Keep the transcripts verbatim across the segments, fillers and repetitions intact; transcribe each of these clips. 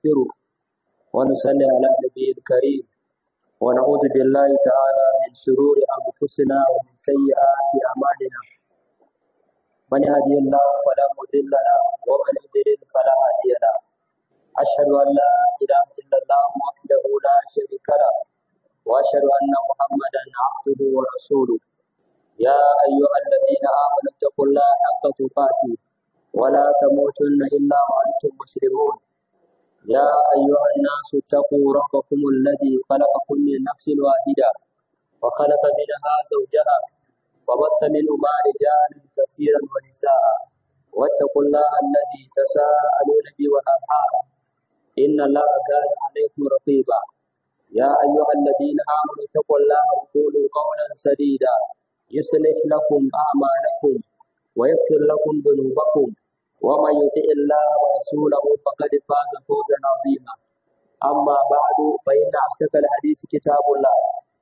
ونستغفره ونصلي على النبي الكريم ونعوذ بالله تعالى من شرور أنفسنا ومن سيئات أعمالنا من يهدي الله فلا مضل له ومن يضلل فلا هادي له أشهد أن لا إله إلا الله وحده لا شريك له وأشهد أن محمدا عبده ورسوله يا أيها الذين آمنوا اتقوا الله حق تقاته ولا تموتن إلا وأنتم مسلمون يا أيها الناس اتقوا ربكم الذي خلقكم من نفس واحدة وخلق منها زوجها وبث منهما رجالا كثيرا ونساء واتقوا الله الذي تساءلون به والأرحام إن الله كان عليكم رقيبا يا أيها الذين آمنوا اتقوا الله وقولوا قولا سديدا يصلح لكم أعمالكم ويغفر لكم ذنوبكم ومن يطع الله ورسوله فقد فاز فوزا عظيما أما بعد فإن أصدق الحديث كتاب الله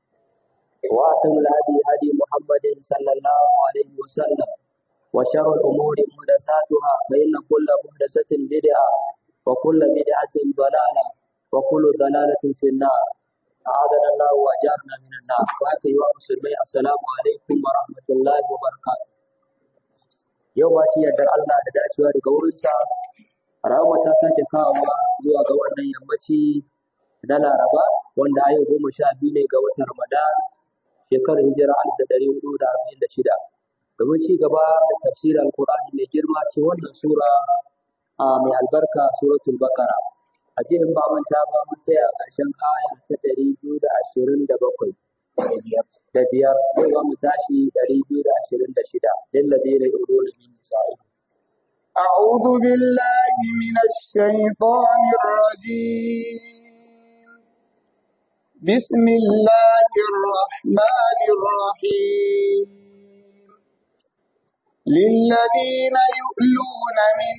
وأحسن الهدي هدي محمد صلى الله عليه وسلم وشر الأمور محدثاتها فإن كل محدثة بدعة وكل بدعة ضلالة وكل ضلالة في النار أعاذنا الله وأجارنا من النار أيها المسلمين السلام عليكم ورحمة الله وبركاته yau ba shi yardar Allah da dacewa daga wurinsa Rahama ta sake kawowa zuwa ga wannan yammaci na Laraba wanda a yau goma sha biyu ne ga watan Ramadan shekarar hijira alif da ɗari hudu da arba'in da shida domin ci gaba da tafsirin Alƙur'ani mai girma ce wannan sura a mai albarka suratul Baqara a jiya in ba manta ba mun tsaya a ƙarshen aya ta ɗari biyu da ashirin da bakwai da biyar yau za mu tashi ɗari biyu da ashirin da shida lillazina yu'luna min nisa'ihim أعوذ بالله من الشيطان الرجيم بسم الله الرحمن الرحيم للذين يؤلون من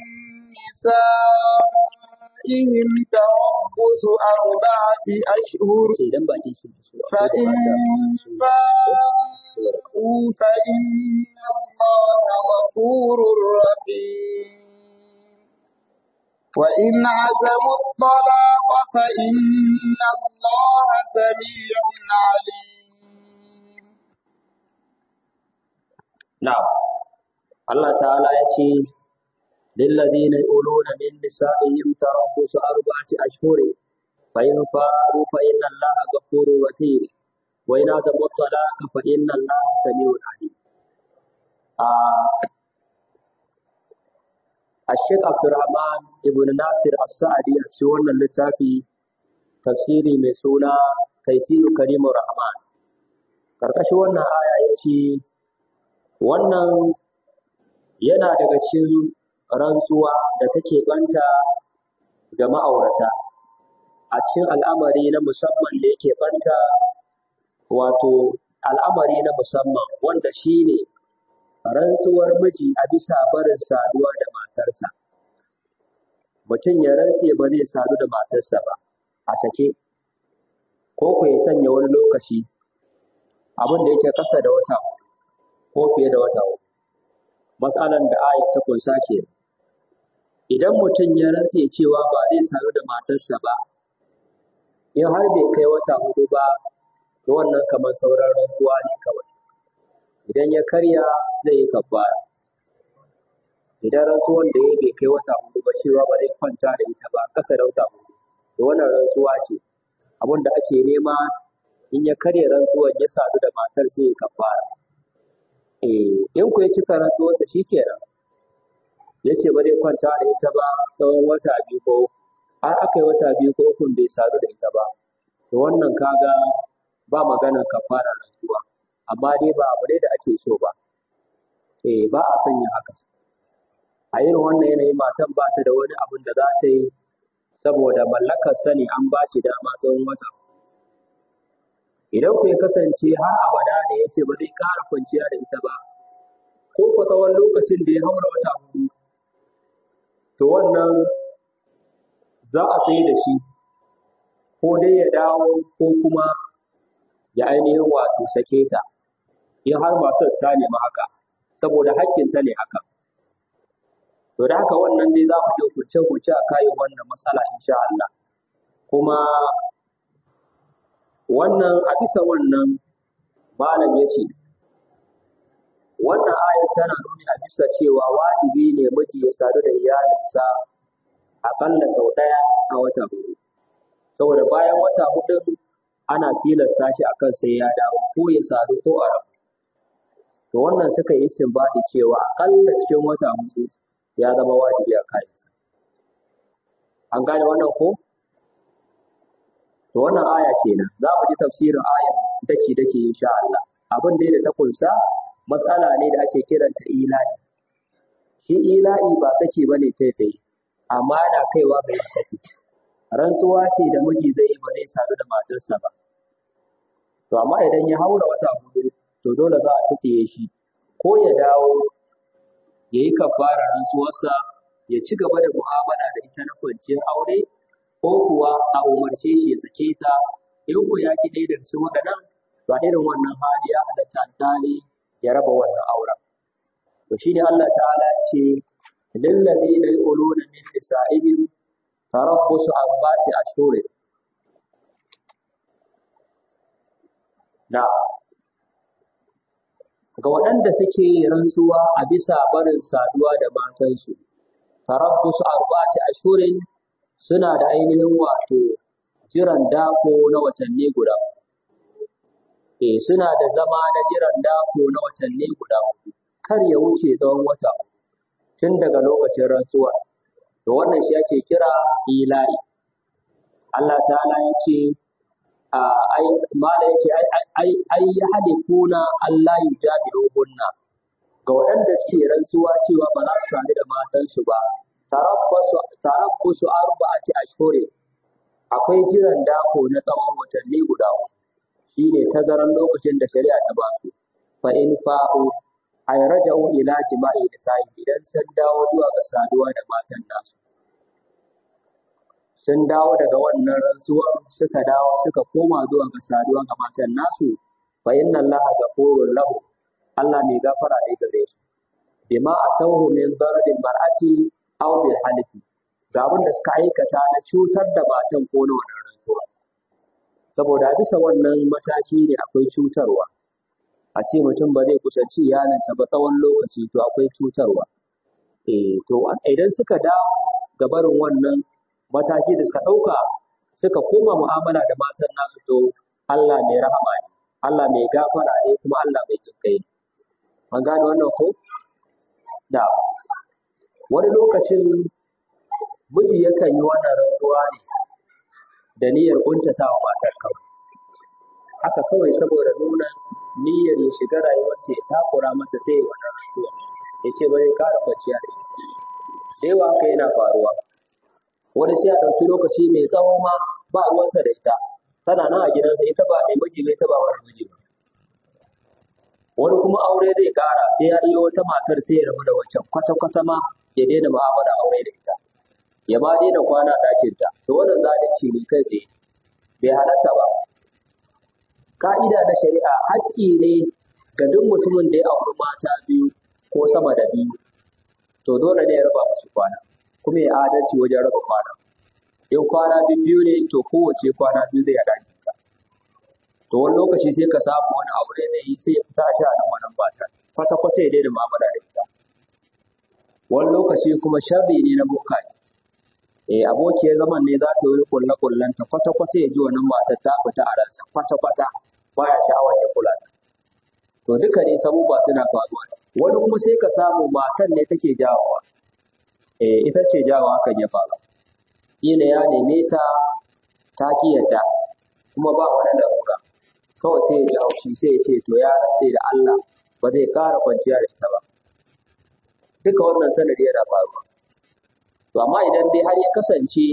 نسائهم تربص أربعة أشهر فإن فاءوا فإن الله غفور رحيم وإن عزموا الطلاق فإن الله سميع عليم. نعم الله تعالى يأتي للذين يؤلون من نسائهم تربص أربعة أشهر فإن فاءوا فإن الله غفور رحيم وإن عزموا الطلاق فإن الله سميع عليم. آه. الشيخ عبد الرحمن ابن ناصر السعدي أتشون اللتافي تفسيري مسونا تيسير كريم الرحمن karkashin wannan aya yace wannan yana daga cikin rantsuwa da take banta ga ma'aurata a cikin al'amari na musamman da yake banta wato al'amari na musamman wanda shine rantsuwar miji a bisa barin saduwa da matarsa mutum ya rantse ba zai sadu da matarsa ba a sake ko ku ya sanya wani lokaci abin da yake kasa da wata ko fiye da wata matsalan da ayat ta kunsa ke idan mutum ya rantse cewa ba zai sadu da matarsa ba in har bai kai wata hudu ba to wannan kamar sauran rantsuwa ne kawai idan ya karya zai yi kafara idan rantsuwan da ya bai kai wata hudu ba cewa ba zai kwanta da ita ba kasa da wata hudu to wannan rantsuwa ce abin da ake nema in ya karya rantsuwan ya sadu da matar sai ya kafara eh in ku ya cika rantsuwarsa shikenan yace ba zai kwanta da ita ba tsawon wata biyu ko har aka yi wata biyu ko uku bai sadu da ita ba to wannan kaga ba maganar kafara rantsuwa amma dai ba abu ne da ake so ba eh ba a sanya haka a irin wannan yanayi matan ba ta da wani abin da za ta yi saboda mallakar sani an ba shi dama tsawon wata idan ku ya kasance har abada ne ya ce ba zai ƙara kwanciya da ita ba ko ko tsawon lokacin da ya haura wata hudu to wannan za a tsaye da shi ko dai ya dawo ko kuma ya ainihin wato sake ta in har matar ta nemi haka saboda haƙƙinta ne haka to da haka wannan dai za mu je kuce-kuce a kayan wannan matsala insha Allah. Kuma wannan a bisa wannan malam ya ce, wannan ayar tana nuni a bisa cewa wajibi ne miji ya sadu da iyalinsa aƙalla sau ɗaya a wata hudu. Saboda bayan wata hudu ana tilasta shi akan sai ya dawo ko ya sadu ko a rabu. To wannan suka yi istinbadi cewa aƙalla cikin wata hudu ya zama wajibi a kayansa. An gane wannan ko? To wannan aya kenan. Za mu ji tafsirin ayar daki-daki insha Allah. Abin da ta kunsa matsala ne da ake kiranta ila'i. Shi ila'i ba saki bane kai tsaye, amma yana kaiwa ga yin saki. Rantsuwa ce da miji zai yi ba zai sadu da matarsa ba. To amma idan ya haura wata hudu, to dole za a tsiye shi ko ya dawo ya yi kafara rantsuwarsa ya ci gaba da mu'amala da ita na kwanciyar aure, ko kuwa a umarce shi ya sake ta in ko ya ki ɗaya daga cikin waɗannan, ba irin wannan hali ya halatta alƙali ya raba wannan auren. To shine Allah ta'ala ya ce lil ladina yu'luna min nisa'ihim tarabbusu arba'ati ashhurin. Na ga waɗanda suke rantsuwa a bisa barin saduwa da matansu, tarabbusu arba'ati ashhurin suna da ainihin wato jiran dako na watanni guda. Eh suna da zama na jiran dako na watanni guda hudu. Kar ya wuce tsawon wata tun daga lokacin rantsuwa. To wannan shi ake kira ila'i. Allah ta'ala ya ce ai mala ya ce ai ai ya halifuna Allah yujadiluhunna ga waɗanda suke rantsuwa cewa ba za su sadu da matansu ba. Tarabbasu tarabbusu arba'ati ashhuri akwai jiran dako na tsawon watanni guda uku. Shine tazaran lokacin da shari'a ta ba su. Fa in fa'u ay raja'u ila jima'i nisa'i idan sun dawo zuwa ga saduwa da matan nasu. Sun dawo daga wannan rantsuwar suka dawo suka koma zuwa ga saduwa ga matan nasu, fa inna Allaha ghafurur lahu, Allah mai gafara ne gare su. Bima atawhu min daradil mar'ati aw bil halifi, ga abin da suka aikata na cutar da matan ko na wannan rantsuwa. Saboda bisa wannan mataki ne akwai cutarwa. A ce mutum ba zai kusanci iyalinsa ba tsawon lokaci, to akwai cutarwa. Eh to idan suka dawo ga barin wannan mataki da suka ɗauka suka koma mu'amala da matan nasu, to Allah mai rahama ne, Allah mai gafara ne, kuma Allah mai jinkai ne. An gane wannan ko? Da wani lokacin miji yakan yi wannan rantsuwa ne da niyyar kuntatawa matar kawai. Haka kawai saboda nuna niyyar ya shiga rayuwarta ya takura mata sai ya wannan rantsuwa. Ya ce ba zai ƙara kwanciya da ita. Da yawa haka yana faruwa. Wani sai a ɗauki lokaci mai tsawo ma ba ruwansa da ita, tana nan a gidansa ita ba mai miji ba ita ba wani miji ba. Wani kuma aure zai ƙara sai ya iya wata matar sai ya rabu da wancan kwata-kwata ma ya daina mu'amala aure da ita, ya ma daina kwana a ɗakinta. To wannan zalunci ne kai tsaye, bai halatta ba. Ka'ida na shari'a haƙƙi ne ga duk mutumin da ya auri mata biyu ko sama da biyu, to dole ne ya raba musu kwana. Kuma ya adalci wajen raba kwana. In kwana biyu ne to kowace kwana biyu zai haɗa ta. To wani lokaci sai ka samu wani aure zai yi sai ya fita a sha nan wannan mata kwata-kwata ya daina mu'amala da ita. Wani lokaci kuma sharri ne na bokaye. Eh abokiyar zaman ne za ta yi kulle-kullenta kwata-kwata ya ji wannan matar ta fita a ransa kwata-kwata baya sha'awar ya kula ta. To duka ne sabuba suna faruwa. Wani kuma sai ka samu matan ne take jawowa. Eh ita ce jawo hakan ya faru. Kila ya neme ta ta ki yadda kuma ba wani larura. Kawai sai ya ji haushi sai ya ce to ya rantse da Allah ba zai ƙara kwanciya da ita ba. Duka wannan sanadi yana faruwa. To amma idan dai har ya kasance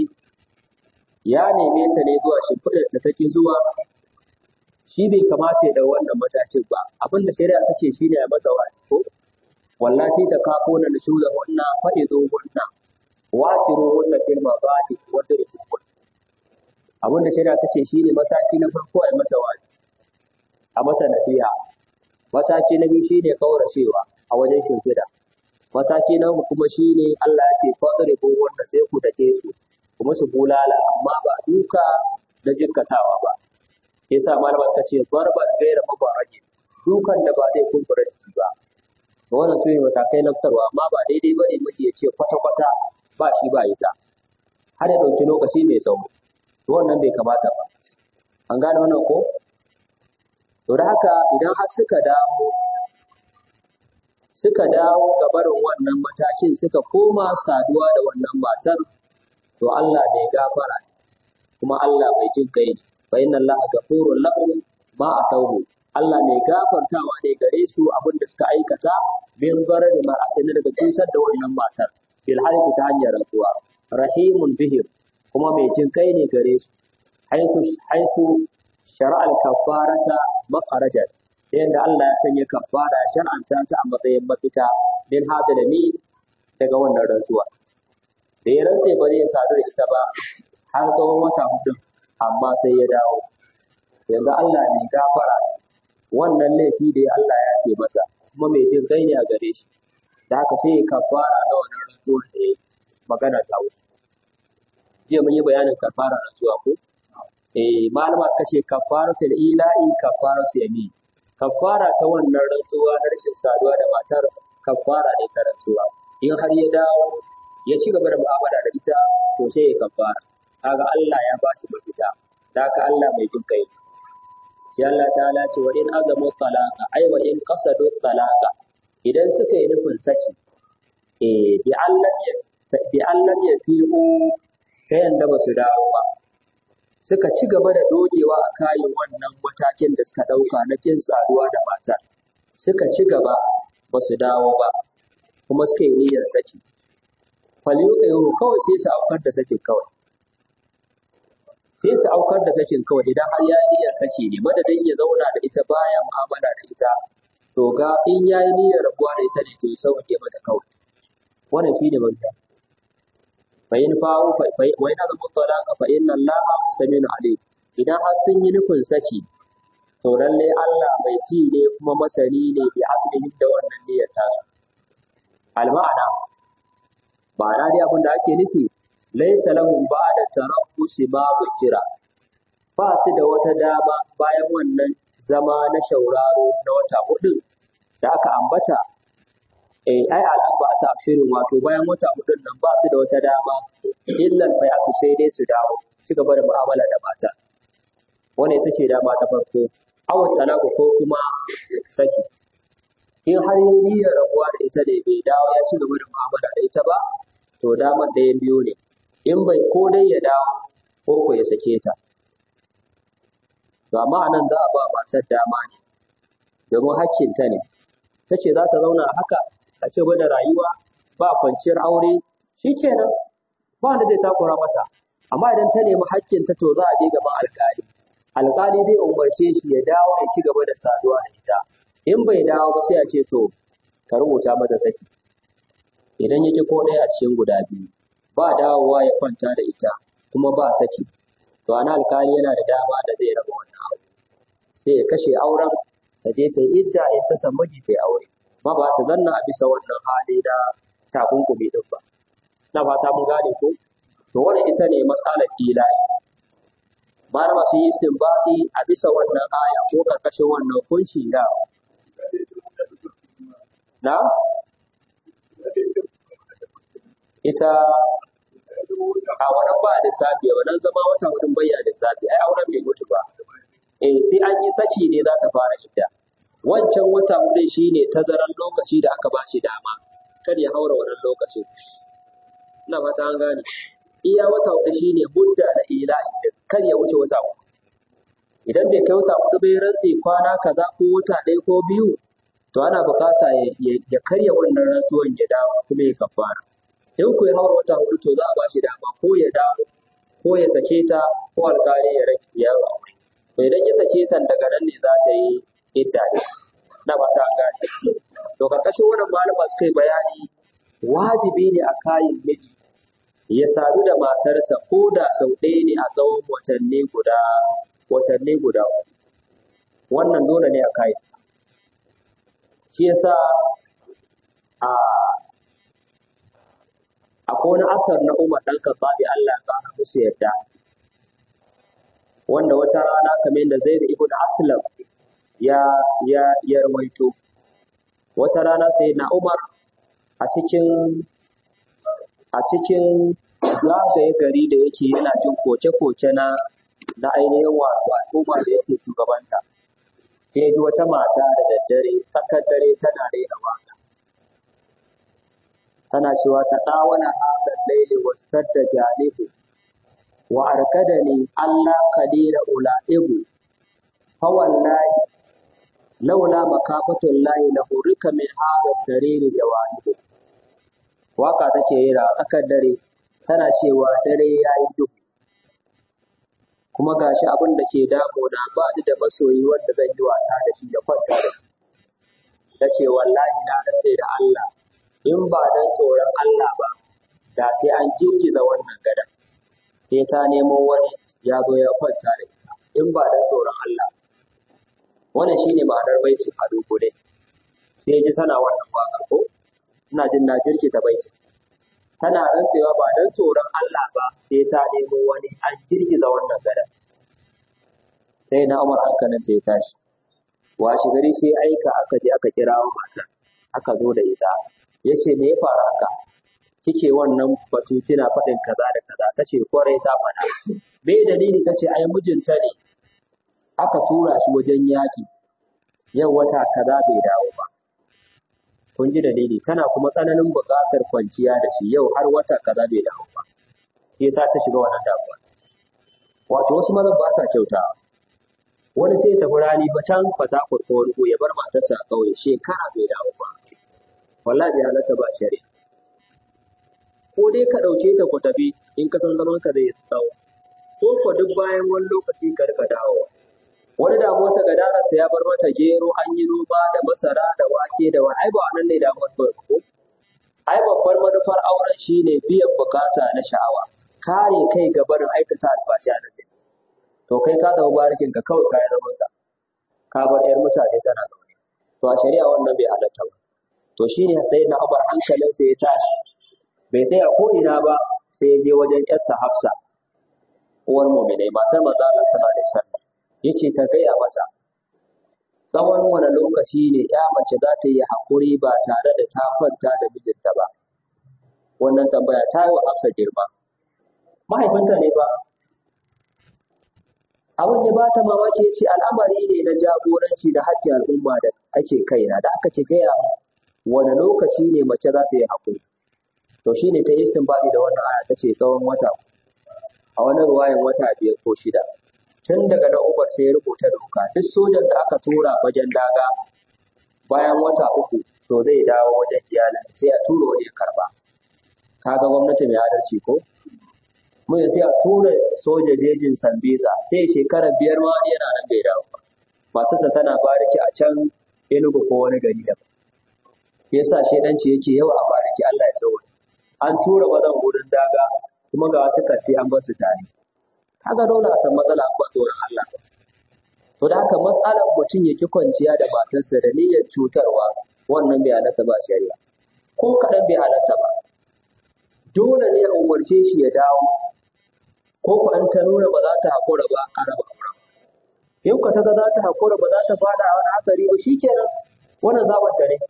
ya neme ta ne zuwa shimfiɗar ta take zuwa, shi bai kamata ya ɗau wannan matakin ba. Abinda shari'a ta ce shi ne ya mata wani ko wallahi ta kafo na nushuza wannan fa'izo wannan watiro wannan firma ba ta wata da kuma abinda shari'a ta ce shi ne mataki na farko a mata wani a mata nasiha. Mataki na biyu shi ne kauracewa a wajen shimfiɗa. mataki na uku kuma shine Allah ya ce fadribu wanda sai ku dake su kuma su bulala amma ba duka na jikkatawa ba yasa malama suka ce barba gaira mabarage dukan da ba zai kumbura jiki ba wannan su ne matakai na fitarwa amma ba daidai bane miji ya ce kwata kwata ba shi ba ita har ya dauki lokaci mai tsawo to wannan bai kamata ba an gane wannan ko to da haka idan har suka dawo suka dawo ga barin wannan matakin suka koma saduwa da wannan matar to Allah bai gafara kuma Allah bai jin kai ne fa inna Allaha ghafurur lahum ma atawhu Allah mai gafartawa ne gare su abin da suka aikata bin zarar mar'atin daga cutar da wannan matar bil halifi ta hanyar rantsuwa rahimun bihim kuma mai jin kai ne gare su haisu haisu shar'al kafarata makharajan yadda Allah ya sanya kafara shar'anta ta a matsayin mafita min hadalami daga wannan rantsuwa da ya rantse ba zai sadu da ita ba har tsawon wata hudu amma sai ya dawo yanzu Allah ne gafara wannan laifi da Allah ya ke masa kuma mai jin kai ne a gare shi da haka sai ya kafara da wannan rantsuwa da ya magana ta wuce jiya mun yi bayanin kafara rantsuwa ko eh malama suka ce kafaratul ila'i kafaratul yamin kafara ta wannan rantsuwa na rashin saduwa da matar kafara ne ta rantsuwa in har ya dawo ya ci gaba da mu'amala da ita to sai ya kafara kaga Allah ya ba shi mafita da haka Allah mai jin kai sai Allah ta'ala ce wa in azamu talaqa ai wa in qasadu talaqa idan suka yi nufin saki eh bi Allah ya bi Allah ya fi'u ta yanda ba su dawo ba suka ci gaba da dogewa a kayan wannan matakin da suka ɗauka na kin saduwa da matar suka ci gaba ba su dawo ba kuma suka yi niyyar saki falyuqayhu kawai sai su aukar da sakin kawai sai su aukar da sakin kawai idan har ya yi niyyar saki ne madadin ya zauna da ita baya mu'amala da ita to ga in ya yi niyyar rabuwa da ita ne to ya sauke mata kawai wannan shine mafita fa in fa'u fa wa in azamu talaqa fa inna Allaha samiun alim idan har sun yi nufin saki to lalle Allah bai ji ne kuma masani ne bi aslihin da wannan niyyar tasu al-ma'ana ma'ana dai abin da ake nufi laysa lahum ba'da tarabbusi ma zikira ba su da wata dama bayan wannan zama na shauraro na wata hudu da aka ambata eh ai al'abba ta afshirin wato bayan wata hudun nan ba su da wata dama illa fayatu sai dai su dawo su gaba da mu'amala da mata wannan ita ce dama ta farko aw talaku ko kuma saki in har yi niyyar rabuwa da ita ne bai dawo ya ci gaba da mu'amala da ita ba to damar ɗayan biyu ne in bai ko dai ya dawo ko ko ya sake ta to amma anan za a ba matar dama ne domin hakkinta ne ta ce za ta zauna haka a ce da rayuwa ba kwanciyar aure shikenan ba wanda zai takura mata amma idan ta nemi hakkinta to za a je gaban alƙali alƙali zai umarce shi ya dawo ya ci gaba da saduwa da ita in bai dawo ba sai a ce to ka rubuta mata saki idan yake ko ɗaya a cikin guda biyu ba dawowa ya kwanta da ita kuma ba saki to ana alƙali yana da dama da zai raba wannan aure sai ya kashe auren ta je ta yi idda in ta samu miji ta yi aure ma ba ta zanna a bisa wannan hali na takunkumi din ba na fata mun gane ko to wannan ita ne matsalar ilahi malama su yi istinbati a bisa wannan aya ko karkashin wannan kunci da na ita a wannan ba da safi wannan zama wata hudun bayya da safi ai auren bai mutu ba eh sai an yi saki ne za ta fara idda wancan wata hudun shine tazaran lokaci da aka bashi dama kar ya haura wannan lokacin ina fata an gane iya wata hudu shine mudda da ilahi kar ya wuce wata hudu idan bai kai wata hudu bai rantse kwana kaza ko wata ɗaya ko biyu to ana bukata ya karya wannan rantsuwan ya dawo kuma ya kafara in ku ya haura wata hudu to za a bashi dama ko ya dawo ko ya sake ta ko alƙali ya rage ya aure to idan ya sake ta daga nan ne za ta yi idda ne na ba ta gane to karkashin wannan malama suka yi bayani wajibi ne a kayan miji ya sadu da matarsa ko da sau ɗaya ne a tsawon watanni guda watanni guda wannan dole ne a kayan shi yasa a akwai wani asar na Umar dan Khattabi Allah ya kara musu yadda wanda wata rana kamar yadda Zaid ibn Aslam ya ya ya rawaito wata rana sai na Umar a cikin a cikin zagaye gari da yake yana jin koke-koke na na ainihin wato al'umma da yake shugabanta sai ji wata mata da daddare tsakar dare tana raina waka tana cewa ta dawana hadal laili wastadda janibu wa arkadani Allah qadira ulaibu fa wallahi laula makafatul lahi la hurika min hada sariri jawanibu waka take yi a tsakar dare tana cewa dare yayi duhu kuma gashi abin da ke damuna ba ni da masoyi wanda zan yi wasa da shi da kwanta da shi ta ce wallahi na rantse da Allah in ba dan tsoron Allah ba da sai an girgiza wannan gadan sai ta nemo wani ya zo ya kwanta da ita in ba dan tsoron Allah wannan shine ma'anar baitin a dogore sai ji tana wannan waka ko ina jin na jirkita baitin tana rantsewa ba dan tsoron Allah ba sai ta nemo wani an girgiza wannan gadan sai na Umar hankalin sai ya tashi washe gari sai aika aka je aka kira matar aka zo da ita yace me ya faru haka kike wannan batu kina faɗin kaza da kaza tace kwarai ta faɗa me dalili tace ai mijinta ne aka tura shi wajen yaki yau wata kaza bai dawo ba kun ji dalili tana kuma tsananin buƙatar kwanciya da shi yau har wata kaza bai dawo ba sai ta ta shiga wannan damuwa wato wasu mazan ba sa kyautawa wani sai tafi rani ba can fata kurko wani ya bar matarsa a ƙauye shekara bai dawo ba wallahi bai halatta ba shari'a ko dai ka ɗauke ta ku tafi in ka san zaman ka zai tsawo ko ko duk bayan wani lokaci ka rika dawowa wani damuwarsa ga darasa ya bar mata gero an yi noma da masara da wake da wani ai ba wannan ne damuwar ba ko ai babbar manufar auren shine biyan bukata na sha'awa kare kai ga barin aikata alfasha da sai to kai ka zama barikin ka kawai kayan zaman ka ka bar yar mutane tana zaune to a shari'a wannan bai halatta ba to shine sai na Umar hankalinsa ya tashi bai tsaya ko ina ba sai ya je wajen yarsa Hafsa uwar mu'minai matar manzo Allah sallallahu alaihi wasallam yace ta gaya masa tsawon wani lokaci ne ya mace za ta yi hakuri ba tare da ta kwanta da mijinta ba wannan tambaya ta yi wa Hafsa girma mahaifinta ne ba abin ya ba ta mamaki ce al'amari ne na jagoranci da haƙƙin al'umma da ake kaina da aka ce gaya wani lokaci ne mace za ta yi haƙuri to shine ta yi istinbadi da wannan aya ta ce tsawon wata a wani ruwayan wata biyar ko shida tun daga na Umar sai ya rubuta doka duk sojan da aka tura wajen daga bayan wata uku to zai dawo wajen iyalinsa sai a tura wani ya karba kaga gwamnati mai adalci ko mun sai a tura soja jejin Sambisa sai shekara biyar ma yana nan bai dawo ba matarsa tana bariki a can Enugu ko wani gari da yasa shedanci yake yawa a bariki Allah ya sauke an tura mazan gudun daga kuma ga wasu katti an bar su tare kaga dole a san matsala ba tsoron Allah to da haka matsalar mutum yake kwanciya da matarsa da niyyar cutarwa wannan bai halatta ba shari'a ko kaɗan bai halatta ba dole ne a umarce shi ya dawo ko ku an ta nuna ba za ta haƙura ba a raba auren in ka ta ga za ta haƙura ba za ta fada a wani hatsari ba shikenan wannan zabanta ne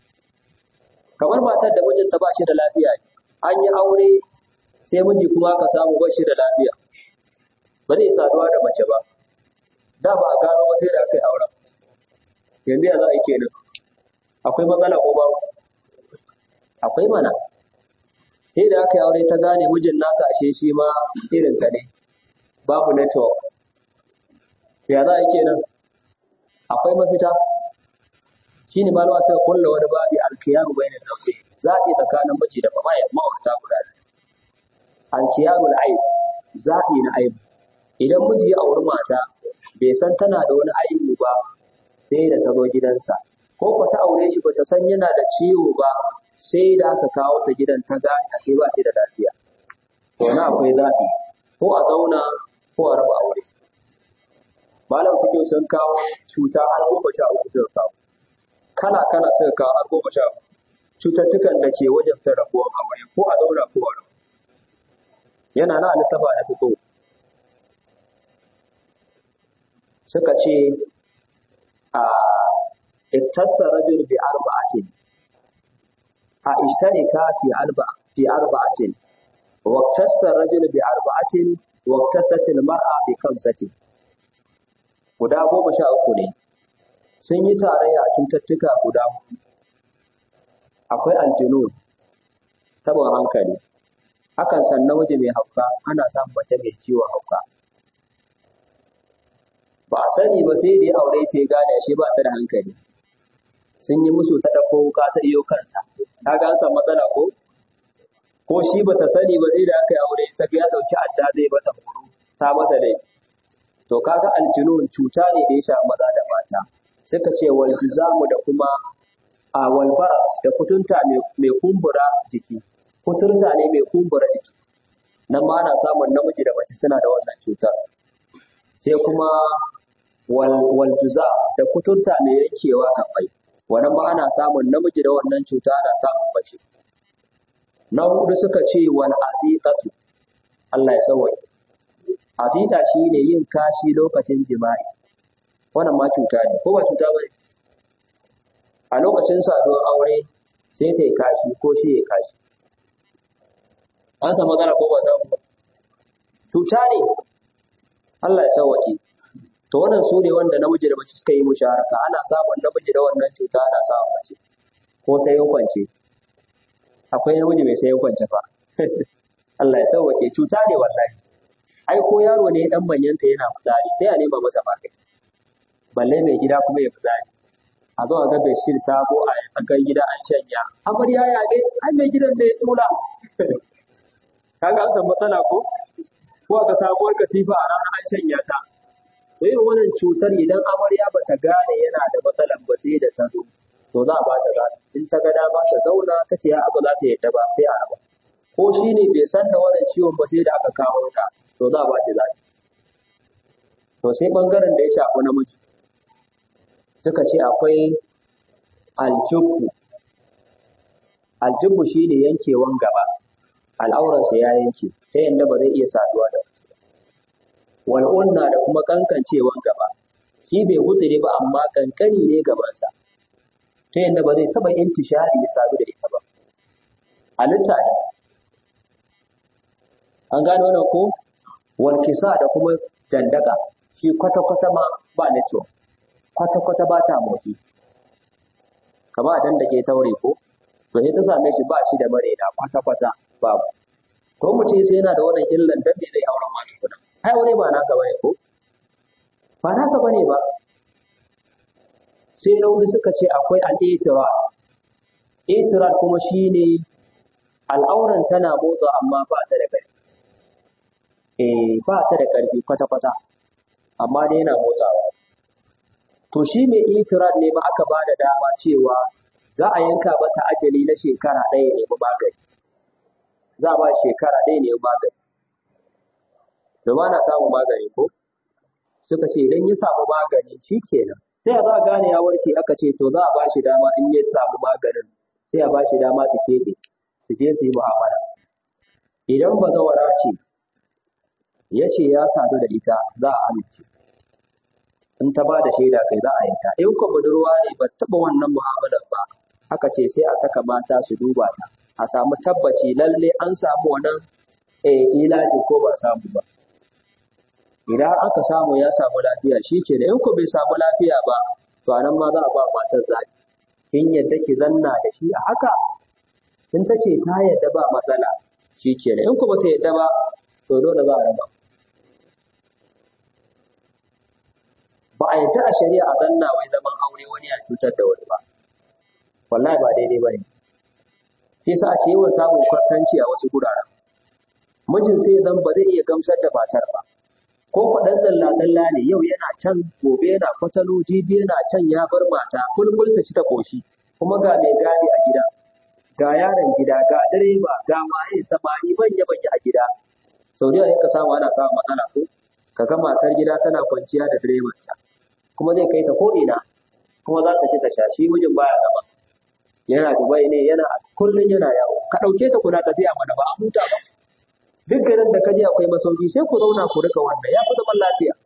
kamar matar da mijinta ba shi da lafiya an yi aure sai miji kuma aka samu ba shi da lafiya ba zai saduwa da mace ba da ba a gano ba sai da aka yi auren yanzu ya za a yi kenan akwai matsala ko ba akwai mana sai da aka yi aure ta gane mijin nata ashe shi ma irin ta ne babu network ya za a yi kenan akwai mafita shine malama sai kulla wani babi alkiyaru bainal zawjayn zaɓi tsakanin miji da ma'aurata guda biyu alkiyaru al'aib zaɓi na aibu idan miji ya auri mata bai san tana da wani aibu ba sai da ta zo gidansa ko ko ta aure shi bata san yana da ciwo ba sai da aka kawo ta gidan ta gane a sai ba shi da lafiya to na akwai zaɓi ko a zauna ko a raba aure malam fiqh sun kawo cuta har goma sha uku sun kawo kala kala suka kawo har goma sha uku cututtukan da ke wajabta rabuwar aure ko a zauna ko a rabu yana na littafa da fito suka ce a ittasa rajul bi arba'atin a ishtarika fi arba fi arba'atin wa ittasa rajul bi arba'atin wa ittasat al mar'a bi khamsatin guda goma sha uku ne sun yi tarayya a cututtuka guda huɗu. Akwai aljunun tabon hankali hakan san namiji mai hauka ana samun mace mai ciwon hauka ba a sani ba sai da ya aure ta ya gane shi ba ta da hankali sun yi musu ta ɗauko wuka ta iyo kansa ta ga an samu matsala ko ko shi ba ta sani ba sai da aka yi aure ta ga ya ɗauki adda zai bata horo ta masa dai to kaga aljunun cuta ne da ya sha maza da mata suka ce wal jizamu da kuma a wal baras da kutunta mai kumbura jiki kuturta ne mai kumbura jiki nan ma ana samun namiji da mace suna da wannan cutar sai kuma wal wal juza da kuturta mai yankewa kafai wannan ma ana samun namiji da wannan cuta ana samun mace na hudu suka ce wal aziqatu Allah ya sauwaye azita shine yin kashi lokacin jima'i wannan ma cuta ne ko ba cuta bane a lokacin saduwar aure sai ta yi kashi ko shi ya kashi an samu matsala ko ba samu ba cuta ne Allah ya sauwaƙe to wannan su ne wanda namiji da mace suka yi musharaka ana samun namiji da wannan cuta ana samun mace ko sayan kwance akwai namiji mai sayan kwance fa Allah ya sauwaƙe cuta ne wallahi ai ko yaro ne dan manyanta yana fitsari sai a nema masa magani balle mai gida kuma ya fitsari a zo a ga bashir sabo a tsakar gida an shanya amarya ya ne ai mai gidan da ya tsula kaga an san matsala ko ko aka sabuwar katifa a ranar an shanya ta to irin wannan cutar idan amarya ba ta gane yana da matsalan ba sai da ta zo to za a ba ta gane in ta ga dama ta zauna ta ce abu za ta yadda ba sai a raba ko shi ne bai san da wannan ciwon ba sai da aka kawo ta to za a ba ta zaɓi to sai ɓangaren da ya shafi namiji suka ce akwai aljubbu aljubbu shi ne yankewan gaba al'auransa ya yanke ta yadda ba zai iya saduwa da mace ba wal'unna da kuma kankancewan gaba shi bai gutsire ba amma kankani ne gabansa ta yadda ba zai taɓa intishari ya sadu da ita ba halitta ne an gano wannan ko walkisa da kuma dandaga shi kwata-kwata ma ba na ciwo kwata-kwata ba ta motsi kama a dandake taure ko to sai ta same shi ba shi da marena kwata-kwata babu ko mutum sai yana da wannan illan dan me zai auren mata kuna ai aure ba nasa bane ko ba nasa bane ba sai na wuri suka ce akwai al-itira itira kuma shine al'auran tana motsa amma ba ta da ƙarfi eh ba ta da ƙarfi kwata-kwata amma dai yana motsawa to shi mai itirar ne ma aka ba da dama cewa za a yanka masa ajali na shekara ɗaya ne ba magani za a ba shekara ɗaya ne magani domin ana samun magani ko suka ce idan ya samu magani shi kenan sai a za a gane ya warke aka ce to za a ba shi dama in ya samu maganin sai a ba shi dama su keɓe su je su yi mu'amala idan bazawara ce ya ce ya sadu da ita za a amince in ta ba da shaida kai za a yanka in ko budurwa ne ba taɓa wannan mu'amalar ba aka ce sai a saka mata su duba ta a samu tabbaci lalle an samu wannan eh ilaji ko ba samu ba idan aka samu ya samu lafiya shi ke da in ko bai samu lafiya ba to a nan ma za a ba matar zaɓi in yadda ki zanna da shi a haka in ta ce ta yadda ba matsala shi ke da in ko ba ta yadda ba to dole za a raba ba a yadda a shari'a a zanna wai zaman aure wani ya cutar da wani ba wallahi ba daidai ba ne shi yasa ake yawan samun kwatanci a wasu guraren mijin sai zan ba zai iya gamsar da matar ba ko kwaɗan tsalla-tsalla ne yau yana can gobe yana kwatano jibi yana can ya bar mata kulkul ta ci ta ƙoshi kuma ga mai gadi a gida ga yaron gida ga direba ga waye samari manya manya a gida sau da yawa ka samu ana samun matsala ko kaga matar gida tana kwanciya da direban ta kuma zai kai ta ko ina kuma za ta ci ta sha shi mijin baya gaba yana Dubai ne yana kullun yana yawo ka dauke ta kuna tafiya mana ba a huta ba duk garin da kaje akwai masauki sai ku zauna ku rika wannan ya fi zaman lafiya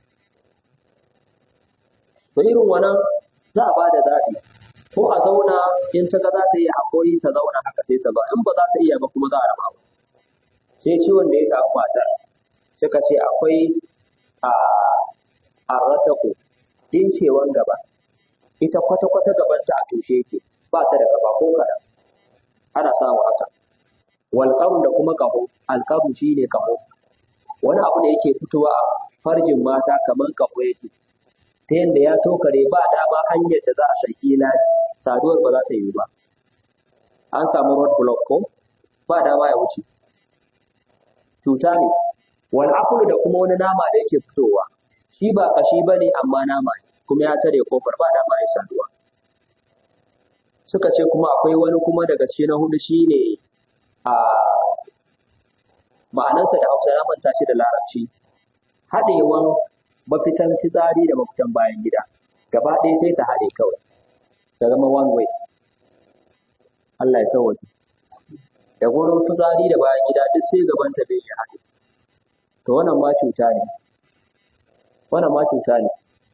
to irin wannan za a bada zaɓi ko a zauna in ta ga za ta yi haƙuri ta zauna haka sai ta ba in ba za ta iya ba kuma za a raba ba sai ciwon da ya samu mata suka ce akwai a arrataku dinkewan gaba ita kwata-kwata gabanta a tushe yake ba ta da gaba ko kaɗan ana samu haka walƙaru da kuma ƙaho alƙaru shi ne ƙaho wani abu da yake fitowa a farjin mata kamar ƙaho yake ta yadda ya tokare ba dama hanyar da za a saki laji saduwar ba za ta yi ba an samu road block ko ba dama ya wuce cuta ne wal aflu da kuma wani nama da yake fitowa shi ba kashi bane amma nama ne kuma ya tare kofar ba dama ya saduwa suka ce kuma akwai wani kuma daga cikin na hudu shine a ma'anarsa da Hausa ya manta shi da Larabci haɗewan mafitan fitsari da mafitan bayan gida gaba ɗaya sai ta haɗe kawai ta zama one way Allah ya sauwaƙe da gurin fitsari da bayan gida duk sai gaban ta bai ya haɗe to wannan ma cuta ne wannan ma cuta ne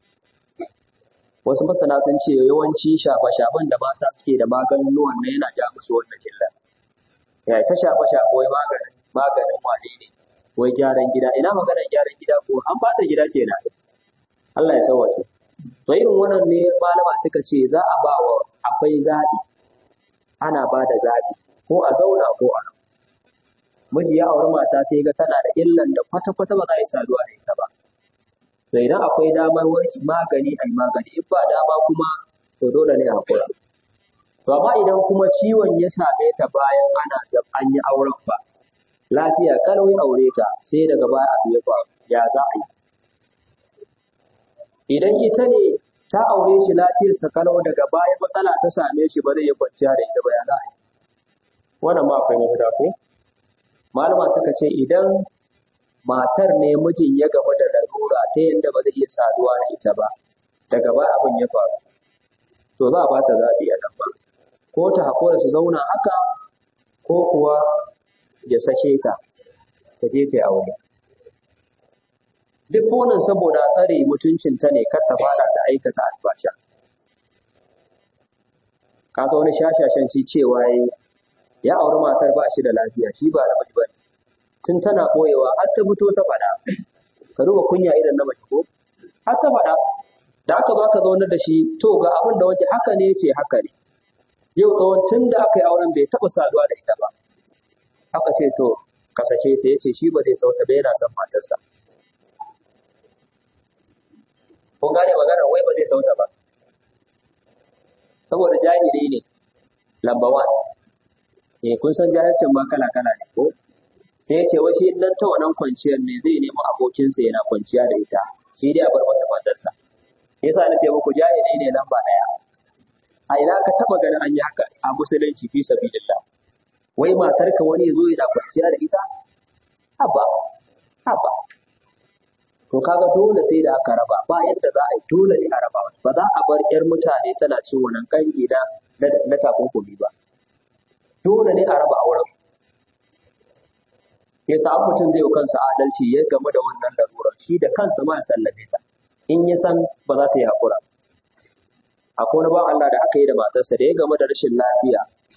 wasu masana sun ce yawanci shafa-shafan da mata suke da maganin wannan yana ja musu wannan illa ya ta shafa-shafa wai maganin maganin wane ne wai gyaran gida ina maganar gyaran gida ko an bata gida kenan Allah ya sauwaƙe to irin wannan ne malama suka ce za a ba wa akwai zaɓi ana ba da zaɓi ko a zauna ko a miji ya auri mata sai ga tana da illan da kwata-kwata ba za a yi saduwa da ita ba to idan akwai damar warki magani a yi magani in ba dama kuma to dole ne a hakura to amma idan kuma ciwon ya same ta bayan ana an yi auren ba lafiya kalau ya aure ta sai daga baya abu ya faru ya za a yi idan ita ne ta aure shi lafiyarsa kalau daga baya matsala ta same shi ba zai yi kwanciya da ita ba ya za a yi wannan ma akwai mafita ko malama suka ce idan matar ne mijin ya gaba da larura ta yadda ba zai iya saduwa da ita ba daga baya abin ya faru to za a ba ta zaɓi a nan ba ko ta haƙura su zauna haka ko kuwa ya sake ta ta je ta aure duk wannan saboda tsare mutuncinta ne kar ta fara da aikata alfasha ka sa wani shashashan shi cewa ya auri matar ba shi da lafiya shi ba da miji bane tun tana koyewa har ta fito ta faɗa ka duba kunya irin na mace ko har ta faɗa da aka zo ka zaunar da shi to ga abin da wace haka ne ce haka ne yau tsawon tun da aka yi auren bai taɓa saduwa da ita ba aka ce to ka sake ta yace shi ba zai sauta ba yana son matarsa kun gane magana wai ba zai sauta ba saboda jahili ne lamba one eh kun san jahilcin ma kala kala ne ko sai ya ce wai shi dan ta wannan kwanciyar ne zai nemi abokinsa yana kwanciya da ita shi dai a bar masa matarsa yasa na ce muku jahili ne lamba daya a ina ka taba ganin an yi haka a musulunci fi sabilillah wai matarka wani yazo yana kwanciya da ita haba haba to kaga dole sai da aka raba ba yadda za a yi dole ne a raba ba za a bar yar mutane tana cin wannan kangi na na takunkumi ba dole ne a raba auren ya sa mutum zai yi kansa adalci ya game da wannan larurar shi da kansa ma ya sallame ta in ya san ba za ta yi haƙura akwai wani ba Allah da aka yi da matarsa da ya game da rashin lafiya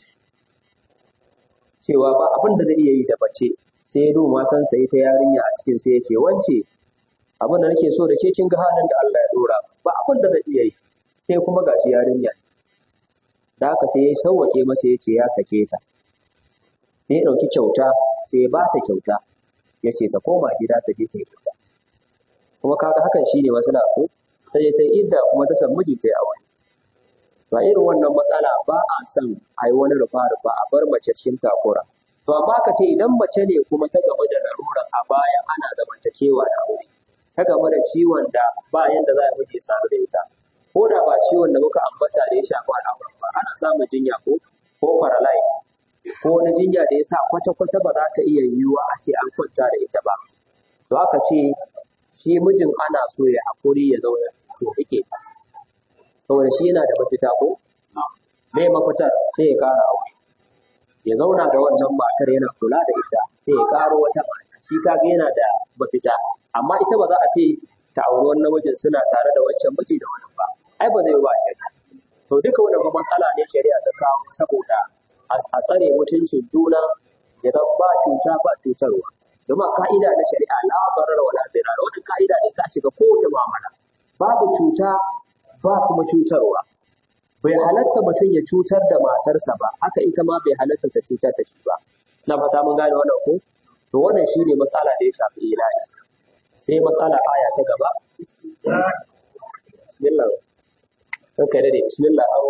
cewa ba abin da zai iya yi da bace sai ya duba matansa ita yarinya a cikin sai ya ce wance abin da nake so da ke kin ga halin da Allah ya dora ba abin da zai iya yi sai kuma gashi yarinya da haka sai ya sauwake mata ya ce ya sake ta sai ya ɗauki kyauta sai ya ba ta kyauta ya ce ta koma gida ta je ta yi kyauta kuma kaga hakan shine matsala ko ta je ta yi idda kuma ta san miji ta yi aure ba irin wannan matsala ba a son a yi wani rufa rufa a bar mace cikin takura to amma ka ce idan mace ne kuma ta game da larurar a bayan ana zamantakewa da aure ta game da ciwon da ba yanda za a miji samu da ita ko da ba ciwon da muka ambata da ya shafi al'amuran ba ana samun jinya ko ko paralyze ko wani jinya da ya sa kwata-kwata ba za ta iya yiwuwa a ce an kwanta da ita ba to aka ce shi mijin ana so ya haƙuri ya zauna to yake saboda shi yana da mafita ko me mafitar sai ya ƙara aure ya zauna da wannan matar yana kula da ita sai ya ƙaro wata mata shi kaga yana da mafita amma ita ba za a ce ta auri wani namijin suna tare da wancan miji da wani ba ai ba zai ba shari'a to duka wannan matsala ne shari'a ta kawo saboda a tsare mutuncin juna ya zama ba cuta ba cutarwa domin ka'ida na shari'a la darara wala dirar wannan ka'ida ne ta shiga kowace mu'amala babu cuta ba kuma cutarwa bai halatta mutum ya cutar da matarsa ba haka ita ma bai halatta ta cutar da shi ba na fata mun gane wannan ko to wannan shine matsala da ya shafi ilahi sai matsala aya ta gaba bismillah kai da bismillah au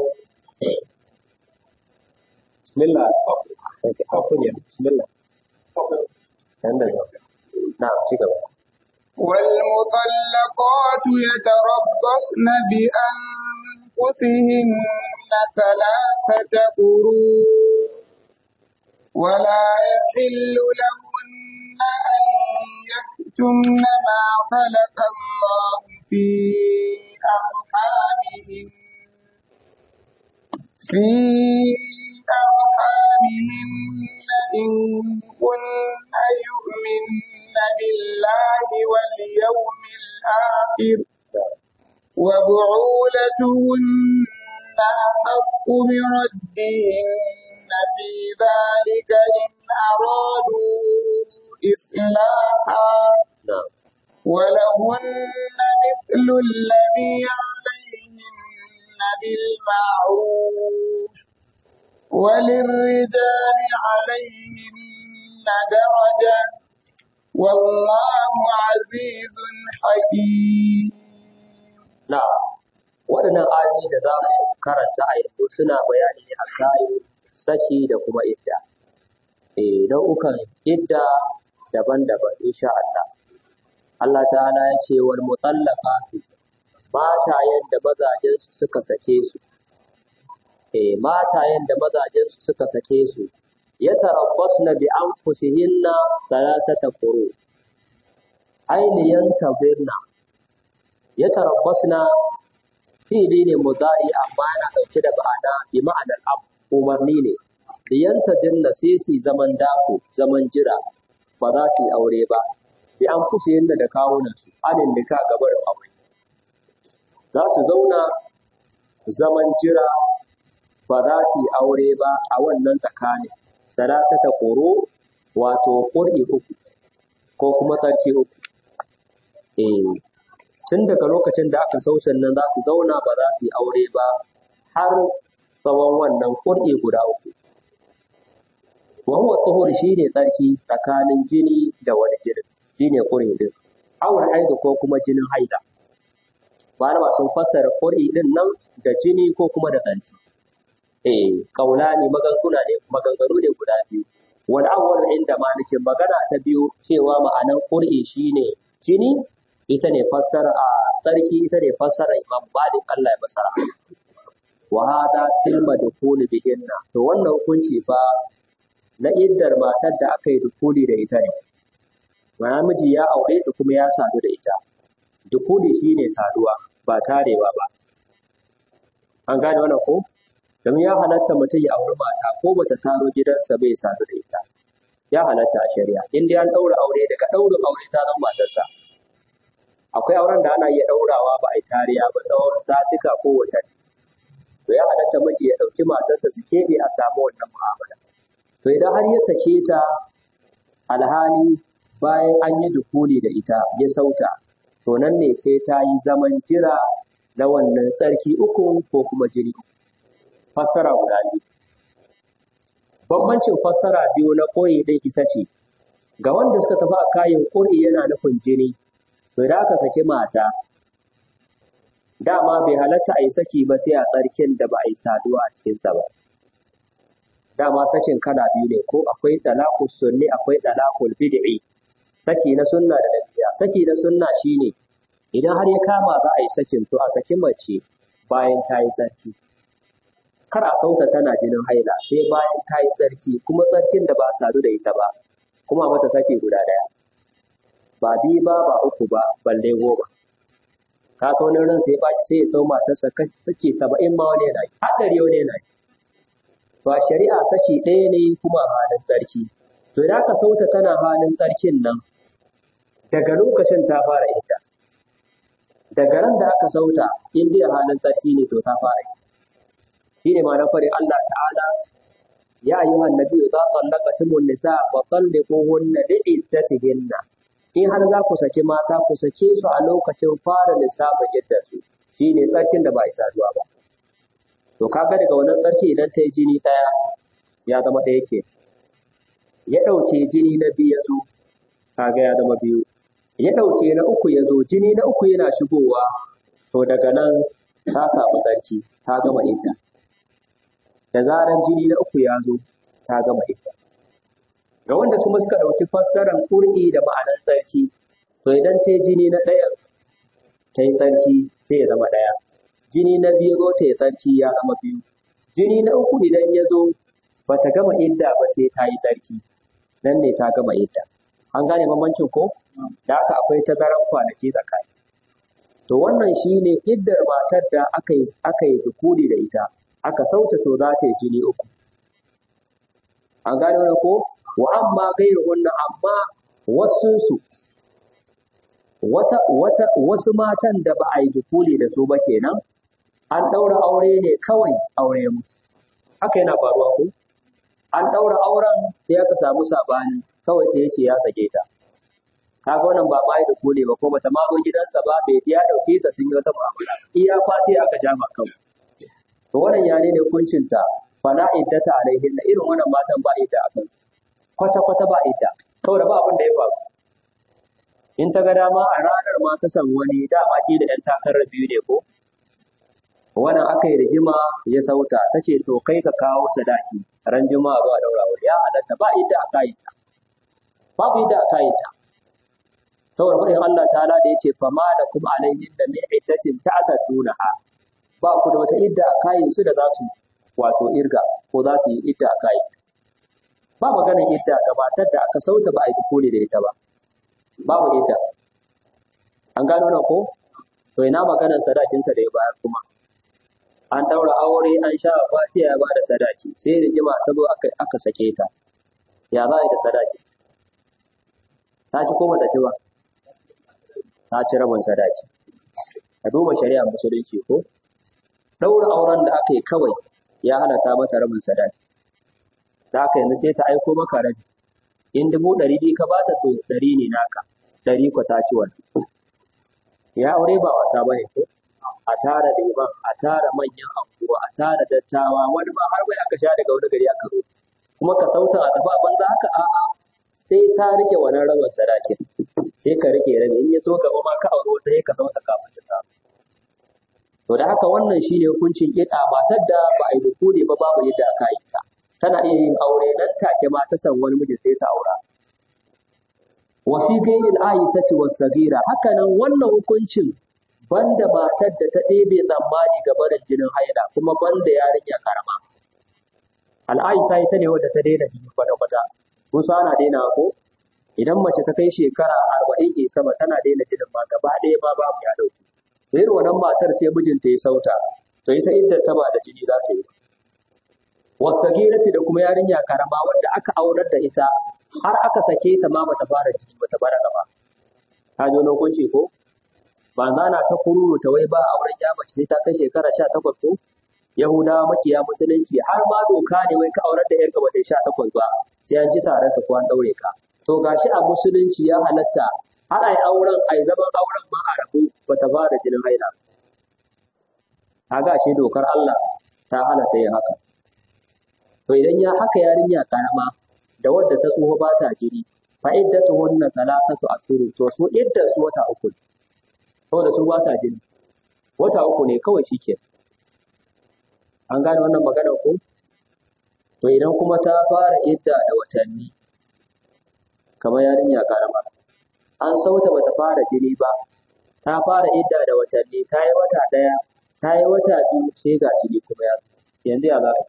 bismillah okay akunya bismillah tanda na ci gaba والمطلقات يتربصن بأنفسهن ثلاثة قروء ولا يحل لهن أن يكتمن ما خلق الله في أرحامهن في أرحامهن إن كن يؤمن بالله واليوم الآخر وبعولتهن أحق بردهن في ذلك إن أرادوا إصلاحا ولهن مثل الذي عليهن بالمعروف وللرجال عليهن درجة والله عزيز حكيم. نعم waɗannan ayoyi da za mu karanta a yanzu suna bayani ne a kayan saki da kuma idda. Eh, nau'ukan idda daban-daban insha Allah. Allah ta'ala ya ce wal mutallaqatu matayen da mazajen su suka sake su. Eh, matayen da mazajen su suka sake su yatarabbasna bi anfusihinna thalathata quru. Ainiyan tabirna yatarabbasna fi'ili ne mudari amma yana ɗauke da ma'ana bi ma'anar am umarni ne liyanta dinna sai su zaman dako zaman jira ba za su yi aure ba bi an fusu yadda da kawunan su anin nika gaba da aure za su zauna zaman jira ba za su yi aure ba a wannan tsakanin salasata koro wato ƙuri uku ko kuma tsarki uku eh tun daga lokacin da aka sausan nan za su zauna ba za su yi aure ba har tsawon wannan ƙur'i guda uku. Wahuwa tsohon shi ne tsarki tsakanin jini da wani jini, shi ne ƙur'i ɗin, awar haida ko kuma jinin haida. Malama sun fassara ƙur'i ɗin nan da jini ko kuma da tsarki. Eh, ƙaula ne maganganu ne maganganu ne guda biyu. Wani awar inda malikin magana ta biyu cewa ma'anan ƙur'i shi ne jini ita ne fassara a sarki ita ne fassara Imam Malik Allah ya basara wa hada fil madkhul bihinna to wannan hukunci fa na iddar matar da aka yi dukuli da ita ne mana miji ya aure ta kuma ya sadu da ita dukuli shine saduwa ba tarewa ba an gane wannan ko domin ya halatta mutum ya auri mata ko bata taro gidansa bai sadu da ita ya halatta a shari'a in dai an daura aure daga daurin aure ta zama matarsa akwai auren da ana iya ɗaurawa ba a yi tariya ba tsawon satika ko watanni to ya halatta miji ya ɗauki matarsa su keɓe a samu wannan mu'amala to idan har ya sake ta alhali bayan an yi dukuli da ita ya sauta to nan ne sai ta yi zaman jira na wannan tsarki uku ko kuma jini fassara guda biyu bambancin fassara biyu na koyi ɗin ita ce ga wanda suka tafi a kayan ƙuri yana nufin jini to idan aka saki mata dama bai halatta a yi saki ba sai a tsarkin da ba a yi saduwa a cikinsa ba dama sakin kala biyu ne ko akwai talaqus sunni akwai talaqul bid'i saki na sunna da dabi'a saki na sunna shine idan har ya kama za a yi sakin to a saki mace bayan ta yi tsarki kar a sauta tana jinin haila sai bayan ta yi tsarki kuma tsarkin da ba a sadu da ita ba kuma mata saki guda daya ba biyu ba ba uku ba balle goma ka so wani ran sai ya baci sai ya sau matarsa sake saba'in ma wani yana yi haɗari wani yana yi ba shari'a saki ɗaya ne kuma halin tsarki. To idan aka sauta tana halin tsarkin nan, daga lokacin ta fara idda. Daga ran da aka sauta, in dai halin tsarki ne to ta fara idda. Shi ne ma'anar faɗin Allah ta'ala, ya ayyuhan nabiyyu idza tallaqtumun nisaa fa talliquhunna li'iddatihinna. In har za ku saki mata ku sake su a lokacin fara lissafin iddarsu. Shi ne tsarkin da ba a saduwa ba. To kaga daga wannan tsarki idan ta yi jini ɗaya ya zama ɗaya ke. Ya ɗauke jini na biyu ya zo, kaga ya zama biyu. Ya ɗauke na uku ya zo, jini na uku yana shigowa, to daga nan ta samu tsarki, ta gama idda. Da zaran jini na uku ya zo, ta gama idda. Ga wanda kuma suka ɗauki fassarar ƙur'i da ma'anar tsarki, to idan ta yi jini na ɗayan ta yi tsarki sai ya zama ɗaya. Jini na biyu zo ta yi tsarki ya zama biyu. Jini na uku idan ya zo ba ta gama idda ba sai ta yi tsarki, nan ne ta gama idda. An gane bambancin ko? Da haka akwai tazaran kwanaki tsakani. To wannan shi ne iddar matar da aka yi aka yi dukuli da ita, aka sauta to za ta yi jini uku. An gane wannan ko? Wa amma gairu wannan amma wasunsu wata wata wasu matan da ba a yi dukuli da su ba kenan, an ɗaura aure ne kawai aure ya mutu. Haka yana faruwa ko? An ɗaura auren sai aka samu saɓani kawai sai ya ce ya sake ta. Kaga wannan ba bai da kole ba ko bata ma zo gidansa ba bai ya dauke ta sun yi wata mu'amala. Iya fati aka jama kan. To wannan yare ne hukuncin ta fala iddata alaihin da irin wannan matan ba ita akan. Kwata kwata ba ita. Saboda ba abin da ya faru. In ta ga dama a ranar ma ta san wani dama ki da ɗan takarar biyu ne ko? Wannan aka yi rigima ya sauta ta ce to kai ka kawo sadaki ran juma'a zuwa daura wuri ya halatta ba ita a kayita. Babu ita a kayita. Saboda faɗin Allah ta'ala da ya ce fama da kuma alaihin da mai iddacin ta aka tuna ha ba ku da wata idda a kayan su da za su wato irga ko za su yi idda a kayan. Ba maganar idda gabatar da aka sauta ba a yi dukuli da ita ba. Babu idda. An gano nan ko? To ina maganar sadakinsa da ya bayar kuma. An ɗaura aure an sha fatiya ya ba da sadaki sai rigima ta zo aka aka sake ta. Ya za a yi da sadaki? Ta ci ko ba ta ci ba? Ta ci rabin sadaki. A duba shari'a musulunci ko? Ɗaura auren da aka yi kawai ya halatta mata rabin sadaki. Da haka yanzu sai ta aiko maka rabi. In dubu ɗari biyu ka ba ta to ɗari ne naka, ɗari ko ta ci wani. Ya aure ba wasa ba ne ko? A tara liman, a tara manyan anguwa, a tara dattawa, wani ma har bai aka sha daga wani gari aka zo. Kuma ka sauta a tafi a banza haka a'a sai ta rike wannan rabin sadakin. Sai ka rike rabi in ya so gaba ma ka aure wata sai ka sauta kafin ta samu. To da haka wannan shine hukuncin ƙida matar da ba a yi dukuri ba babu yadda aka yi ta. Tana iya yin aure nan take ma ta san wani miji sai ta aura. Wa fi ghayril aisati was sagira haka nan wannan hukuncin banda matar da ta ɗebe tsammani ga barin jinin haila kuma banda yarinya karama. Al'aisa ita ne wadda ta daina jini kwata-kwata. Musa ana daina ko? Idan mace ta kai shekara arba'in ke sama tana daina jinin ma gaba ɗaya ma babu ya ɗauki. To irin wannan matar sai mijinta ya sauta, to ita iddar ta ba da jini za ta yi. Wasagirati da kuma yarinya karama wadda aka aurar da ita har aka sake ta ma bata fara jini bata bara gaba. Ka ji wani hukunci ko? Ba zana ta kururu ta wai ba auren ya mace sai ta kai shekara sha takwas ko? Yahudawa makiya musulunci har ma doka ne wai ka aurar da yarka bata sha takwas ba sai an ji taron ka ko an daure ka. To gashi a musulunci ya halatta har ai auren ai zaman auren ma a rabu bata fara jinin haila. Kaga shi dokar Allah ta halatta yin haka. To idan ya haka yarinya karama da wadda ta tsoho ba ta jini fa iddatuhunna thalathatu ashhur to su idda su wata uku saboda su ba sa jini wata uku ne kawai shike. An gane wannan magana ko? To idan kuma ta fara idda da watanni kamar yarinya karama an sauta bata fara jini ba ta fara idda da watanni ta yi wata daya ta yi wata biyu sai ga jini kuma ya yanzu ya za a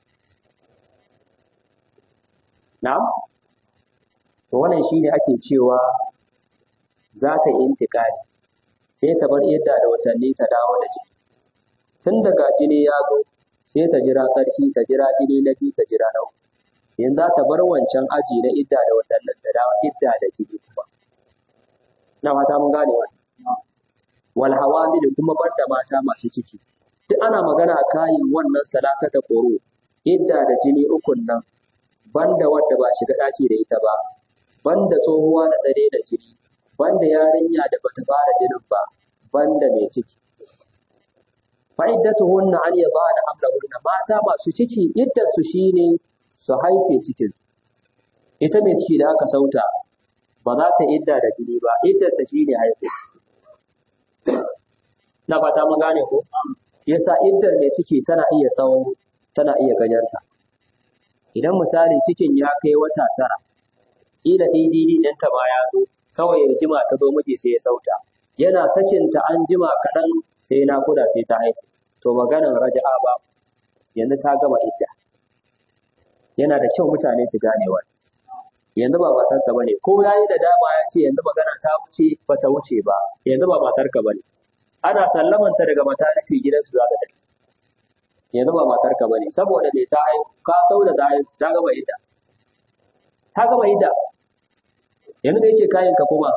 Na'am? To wannan shi ne ake cewa za ta yi intiƙali, sai ta bar idda da watanni ta dawo da jini. Tun daga jini ya zo, sai ta jira tsarki ta jira jini na biyu ta jira na uku yanzu za ta bar wancan aji na idda da watannin ta dawo idda da jini kuma na fata mun gane wani wal hawamil kuma banda mata masu ciki duk ana magana a kayin wannan salata ta koro idda da jini ukun nan banda wadda ba shiga daki da ita ba banda tsohuwa da tsare da jini banda yarinya da bata fara jinin ba banda mai ciki fa iddatuhunna an yadana hamlahunna mata masu ciki iddar su shine su haife cikin ita mai ciki da aka sauta ba za ta idda da jini ba iddar ta shine haife na fata mun gane ko yasa iddar mai ciki tana iya tsawo tana iya gajarta idan misali cikin ya kai wata tara ila D D D ɗinta ma ya zo kawai ya jima ta zo miji sai ya sauta yana sakinta an jima kaɗan sai nakuda sai ta haihu to maganar raja'a ba yanzu ta gama idda yana da kyau mutane su gane wani yanzu ba matarsa ba ne ko ya yi da dama ya ce yanzu magana ta wuce ba ta wuce ba yanzu ba matarka ba ne ana sallamanta daga maternity gidansu za ta tafi yanzu ba matarka ba ne saboda mai ta haihu ka sau da ta haihu ta gama idda ta gama idda yanzu da yake kayan ka kuma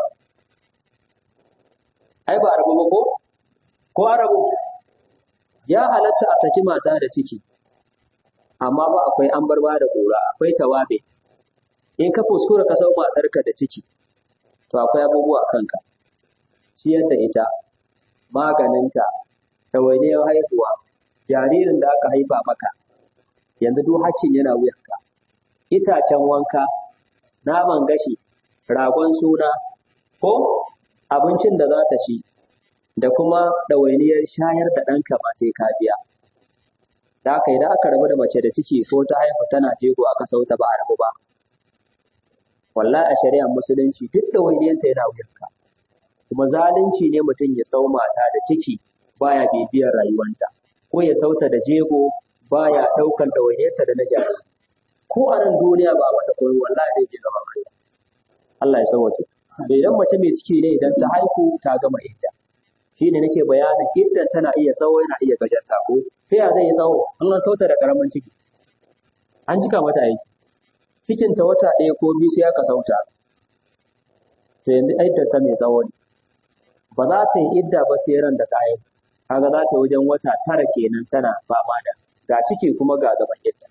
ai ba a rabu ba ko ko a rabu ya halatta a saki mata da ciki amma ba akwai an bar ba da kura akwai tawabe in ka kuskura ka sau matarka da ciki to akwai abubuwa kanka ciyar da ita maganinta ɗawainiyar haihuwa jaririn da aka haifa maka yanzu duk hakkin yana wuyanka itacen wanka naman gashi ragon suna ko abincin da za ta ci da kuma ɗawainiyar shayar da ɗanka ba sai ka biya da haka idan aka rabu da mace da ciki ko ta haihu tana jego aka sauta ba a rabu ba wallahi a shari'ar musulunci duk ɗawainiyarta yana wuyanka kuma zalunci ne mutum ya sau mata da ciki baya bibiyar rayuwanta ko ya sauta da jego baya ɗaukar ɗawainiyarta da na jari ko a nan duniya ba masa koyi wallahi zai je gaban Allah Allah ya sauke idan mace mai ciki ne idan ta haihu ta gama idda shine nake bayanin iddan tana iya tsawo yana iya gajarta ko sai ya zai tsawo an an sauta da karamin ciki an jika mata aiki cikin ta wata ɗaya ko biyu sai aka sauta to yanzu iddar ta mai tsawo ne ba za ta yi idda ba sai ran da ta haihu kaga za ta wajen wata tara kenan tana fama da ga ciki kuma ga gaban idda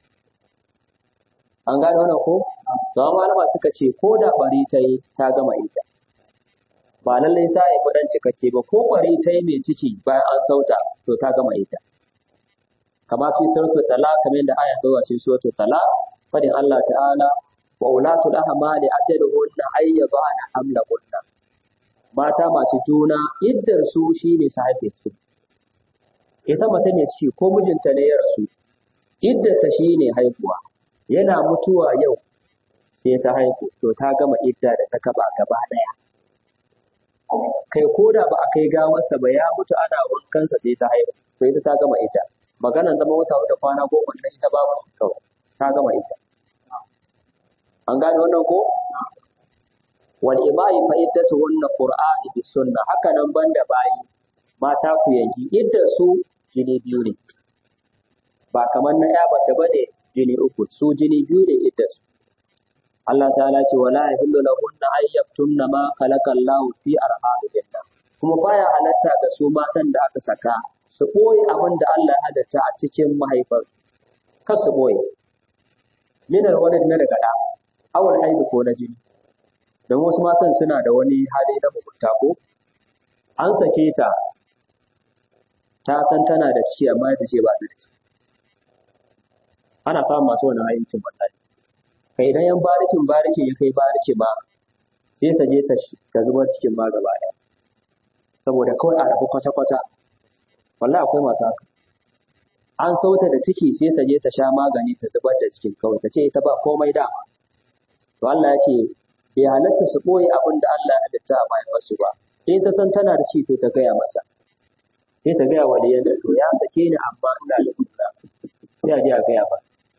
an gane wannan ko to malama suka ce ko da bari ta yi ta gama idda ba lallai ta yi kudan cikakke ba ko bari ta yi mai ciki bayan an sauta to ta gama idda kama fi suratul talaq kamar yadda aya ta zuwa cikin suratul talaq fadin Allah ta'ala wa ulatul ahmali ajaluhunna ayyabana hamlahunna mata masu juna iddar su shine su haife ciki ita mace mai ciki ko mijinta ne ya rasu iddar ta shine haihuwa yana mutuwa yau sai ta haihu to ta gama idda da ta kaba gaba daya kai ko da ba a kai gawarsa ba ya mutu ana wankansa sai ta haihu to ita ta gama idda maganan zama wata wata kwana goma da ita babu shi kawai ta gama idda an gane wannan ko wal imai fa iddatu wanna qur'ani bis sunna haka nan banda bayi mata ku yanki iddar su jini biyu ne ba kamar na ya bace bane jini uku su jini biyu ne iddar su Allah ta'ala ce wala yahillu lahunna ay yaktumna ma khalaqa Allahu fi arhamihinna kuma baya halatta ga su matan da aka saka su boye abin da Allah ya halatta a cikin mahaifarsu kar su boye min alwalad na daga da awal haidu ko na jini don wasu matan suna da wani hali na mugunta ko an sake ta ta san tana da ciki amma ita ce ba ta da ciki ana samun masu wannan ayyukan wallahi kai idan yan barikin barikin ya kai bariki ba sai ta je ta zubar cikin ma gaba ɗaya saboda kawai a rabu kwata-kwata wallahi akwai masu haka an sauta da ciki sai ta je ta sha magani ta zubar da cikin kawai ta ce ita ba komai dama to Allah ya ce bai halatta su ɓoye abin da Allah ya halitta a mahaifarsu ba in ta san tana da ciki to ta gaya masa sai ta gaya wa da to ya sake ni amma ina da kula sai a je a gaya ba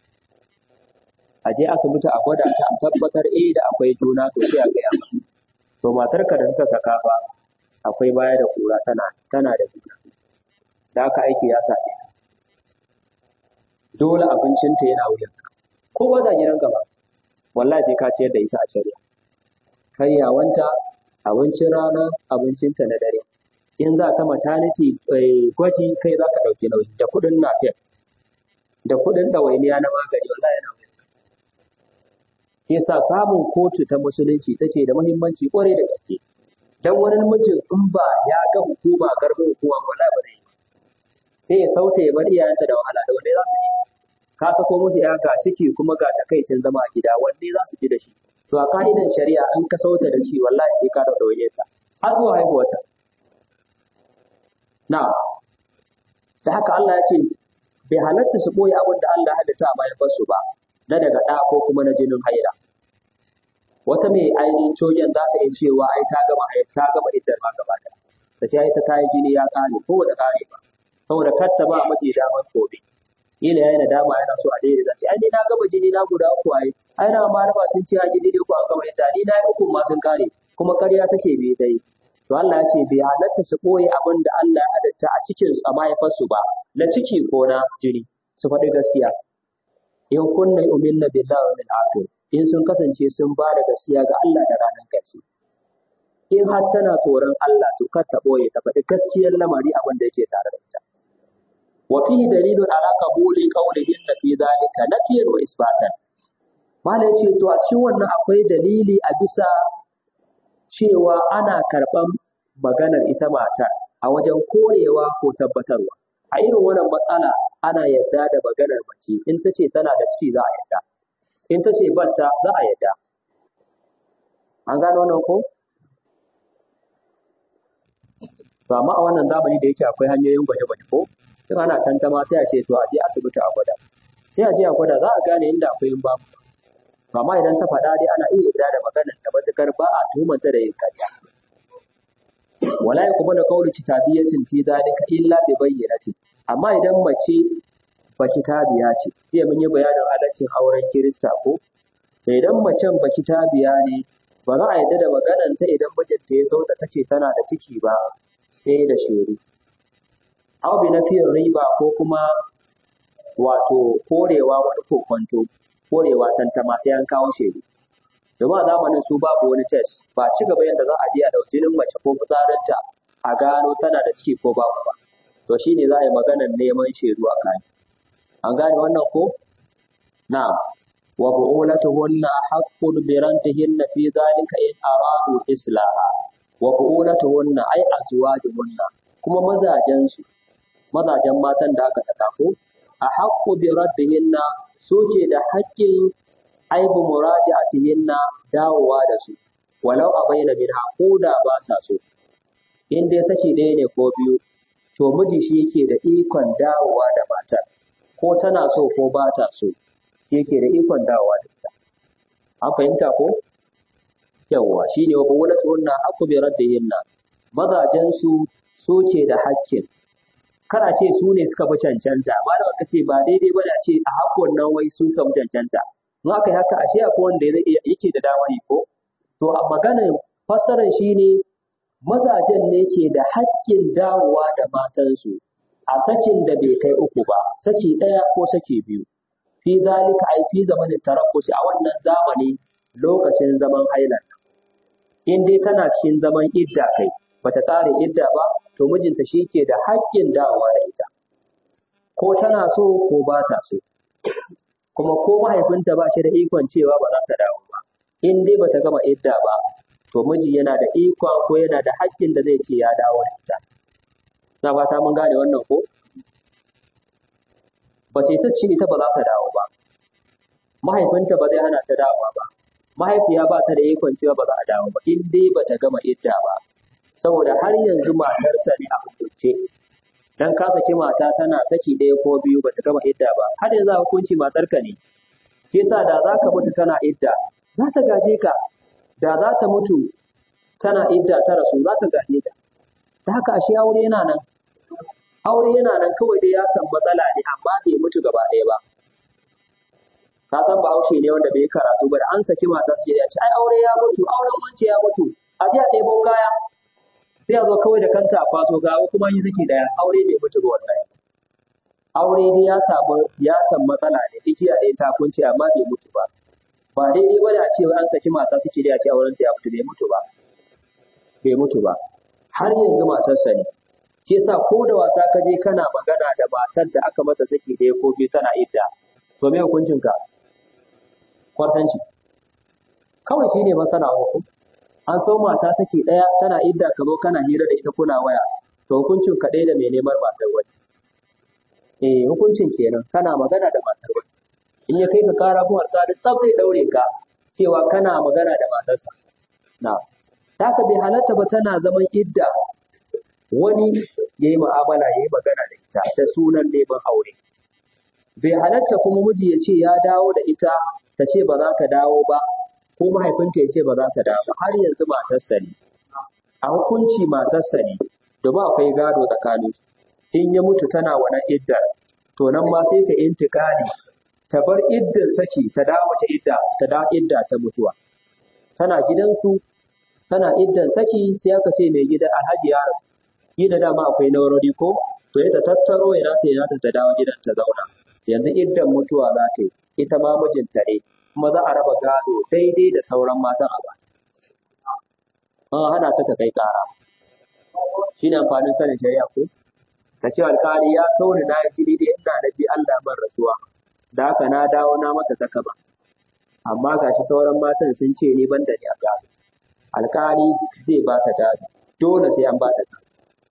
a je asibiti a gwada ta a tabbatar eh da akwai juna to sai a gaya ba to matarka da suka saka ba akwai baya da kura tana tana da juna da haka aiki ya sa dole abincinta yana wuyanka ko ba za gidanka ba wallahi sai ka ciyar da ita a shari'a karyawanta abincin rana abincinta na dare in za ta maternity gwaji kai za ka ɗauki nauyi da kuɗin nafiyar da kuɗin ɗawainiya na magani wallahi yana wuyanka shi yasa samun kotu ta musulunci take da muhimmanci ƙwarai da gaske dan wani mijin in ba ya ga hukuma garbin hukuma wala ba zai sai ya sauta ya bar iyayenta da wahala da wanda za su yi ka sako musu ya ga ciki kuma ga takaicin zama a gida wanne za su ji da shi to a ka'idan shari'a in ka sauta da shi wallahi sai ka da daure ta har zuwa haihuwarta na da haka Allah ya ce bai halatta su boye abin da Allah ya halitta a mahaifarsu ba na daga ɗa ko kuma na jinin haila wata mai ainihin cogen za ta iya cewa ai ta gama ta gama iddar ma gaba da ta ce ai ta tayi jini ya kare ko wata kare ba saboda kar ta ba miji damar gobe ila yayi nadama yana so a daidai zai ai ni na gama jini na guda uku ai ai na ma ba sun ce a gidi ne ko an gama idda ni na yi uku ma sun kare kuma ƙarya take bai dai to Allah ya ce bai halatta su koyi abin da Allah ya halatta a cikin su a mahaifarsu ba na ciki ko na jini su faɗi gaskiya in kunna yu'minna billahi wal akhir in sun kasance sun ba da gaskiya ga Allah da ranar ƙarshe in har tana tsoron Allah to kar ta boye ta faɗi gaskiyar lamari abin da yake tare da ita wa fihi dalilun ala qabuli qawlihin fi dhalika nafiyan wa isbatan mala yace to a cikin wannan akwai dalili a bisa cewa ana karɓan maganar ita matar a wajen korewa ko tabbatarwa a irin wannan matsala ana yadda da maganar mace in ta ce tana da ciki za a yadda in ta ce batta za a yadda an gano wannan ko to amma a wannan zamani da yake akwai hanyoyin gwaje-gwaje ko in ana tantama sai a ce to a je asibiti a gwada sai a je a gwada za a gane inda akwai in babu to amma idan ta faɗa dai ana iya yarda da maganar ta matukar ba a tuhumanta da yin karya wala yakubuna qawlu kitabiyatin fi dhalika illa bi bayyinatin amma idan mace ba kitabiya ce jiya mun yi bayanin halaccin auren kirista ko to idan macen ba kitabiya ne ba za a yarda da maganar ta idan mijinta ya sauta tace tana da ciki ba sai da shaidu aw bi nafiyin riba ko kuma wato korewa wani kokonto korewa tantama sai an kawo shaidu domin a zamanin su babu wani test ba ci gaba yadda za a je a ɗauki jinin mace ko fitsarinta a gano tana da ciki ko babu ba to shine za a yi maganar neman shaidu a kai an gane wannan ko na'am wa bu'ulatuhunna haqqun bi rantihinna fi dhalika in aradu islaha wa bu'ulatuhunna ay azwajuhunna kuma mazajen su mazajen matan da aka saka ko a haqqu bi raddihinna suke da haƙƙin aibu muraja'atihinna dawowa da su walau a bayyana min haƙuda ba sa so in dai saki ɗaya ne ko biyu to miji shi yake da ikon dawowa da matar ko tana so ko ba ta so shi yake da ikon dawowa da ita an fahimta ko yawwa shine wa buwlatuhunna haqqu bi raddihinna mazajen su suke da haƙƙin kana ce su ne suka fi cancanta malam ka ce ba daidai ba da ce a haƙƙon nan wai su suka fi cancanta in aka yi haka ashe akwai wanda zai iya yake da damar yi ko to a maganar fassarar shine mazajen ne ke da haƙƙin dawowa da matansu a sakin da bai kai uku ba saki ɗaya ko saki biyu fi zalika ai fi zamanin tarakkushi a wannan zamani lokacin zaman hailan in dai tana cikin zaman idda kai bata ƙare idda ba to mijinta shi ke da haƙƙin dawowa da ita ko tana so ko ba ta so kuma ko mahaifinta ba shi da ikon cewa ba za ta dawo ba in dai bata gama idda ba to miji yana da ikon ko yana da haƙƙin da zai ce ya dawo da ita na fata mun gane wannan ko ba ce sace ita ba za ta dawo ba mahaifinta ba zai hana ta dawowa ba mahaifiya ba ta da ikon cewa ba za a dawo ba in dai bata gama idda ba saboda har yanzu matarsa ne a hukunce dan ka saki mata tana saki ɗaya ko biyu bata gama idda ba har yanzu hukunci matarka ne yasa da za ka mutu tana idda za ta gaje ka da za ta mutu tana idda ta rasu za ka gaje ta da haka ashe aure yana nan aure yana nan kawai dai ya san matsala ne amma bai mutu gaba ɗaya ba ka san bahaushe ne wanda bai karatu ba da an saki mata su ya ce ai aure ya mutu auren wance ya mutu a je a ɗebo kaya sai a zo kawai da kanta a kwaso gawa kuma yi saki daya aure bai mutu ba wallahi aure dai ya samu ya san matsala ne igiya ɗaya ta kunce amma bai mutu ba ba daidai ba da cewa an saki mata suke da ce auren ta ya mutu bai mutu ba bai mutu ba har yanzu matarsa ne ke sa ko da wasa ka je kana magana da matar da aka mata saki ɗaya ko biyu tana idda to me hukuncin ka kwartanci kawai shine masana hukum an so mata saki ɗaya tana idda ka zo kana hira da ita kuna waya to hukuncin ka ɗaya da mai neman matar wani eh hukuncin kenan kana magana da matar wani in ya kai ka kara ko alƙali tsaf zai daure ka cewa kana magana da matarsa na haka bai halatta ba tana zaman idda wani ya yi mu'amala ya yi magana da ita da sunan neman aure bai halatta kuma miji ya ce ya dawo da ita ta ce ba za ta dawo ba ko mahaifinta ya ce ba za ta dawo ba har yanzu matarsa ne a hukunci matarsa ne domin akwai gado tsakanin in ya mutu tana wannan iddar to nan ma sai ta intikali ta bar iddar saki ta dawo wace idda ta dawo idda ta mutuwa tana gidansu tana iddan saki sai aka ce mai gida alhaji ya rasu gida dama akwai naurori ko to ya ta tattaro ya rata ya ta dawo gidan ta zauna yanzu iddan mutuwa za ta yi ita ma mijinta ne kuma za a raba gado daidai da sauran matan a ba an hana ta ta kai kara shine amfanin sanin shari'a ko ta ce alkali ya sauni na jini da ina da bi Allah ban rasuwa da haka na dawo na masa takaba amma gashi sauran matan sun ce ni ban da ni a gado alkali zai ba ta gado dole sai an ba ta gado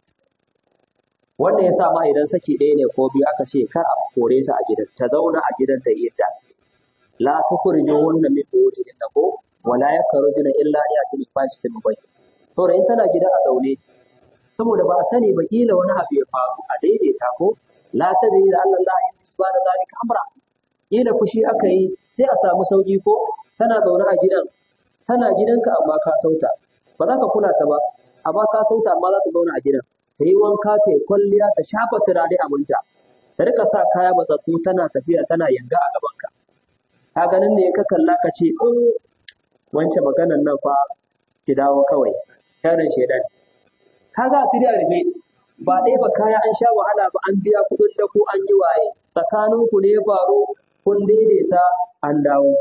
wannan yasa ma idan saki ɗaya ne ko biyu aka ce kar a kore ta a gidan ta zauna a gidan ta yadda la tukhrijo hunna min buyutihinna ko wala yakhrujuna illa yati bi fashitin mubayyin to in tana gida a zaune saboda ba a sani ba kila wani abu ya faru a daidaita ko la tadri da Allah la yusba da zalika amra kila fushi aka yi sai a samu sauki ko tana zaune a gidan tana gidanka amma ka sauta ba za ka kula ta ba amma ka sauta amma za ta zauna a gidan ta yi wanka ta yi kwalliya ta shafa turare a munta ta rika sa kaya matsatsu tana tafiya tana yanga a gabanka ka ganin ne ka kalla ka ce oh wance maganan nan fa ki dawo kawai yaron shedan ka ga asiri a rufe ba ɗaya ba kaya an sha wahala ba an biya kuɗin da ko an yi waye tsakanin ku ne faru kun daidaita an dawo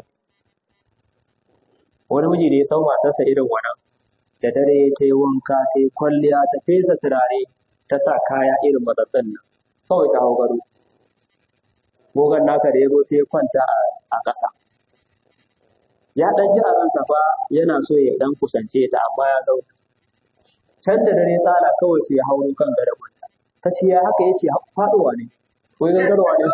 wani miji da ya sau matarsa irin wannan da dare ta yi wanka ta yi kwalliya ta fesa turare ta sa kaya irin matsatsin nan kawai ta hau gado gogon naka da ya zo sai ya kwanta a ƙasa ya ɗan ji a ransa fa yana so ya ɗan kusance ta amma ya sauka can da dare tsala kawai sai ya hauro kan gadon wanta ta ce ya haka ya ce faɗowa ne wai gangarwa ne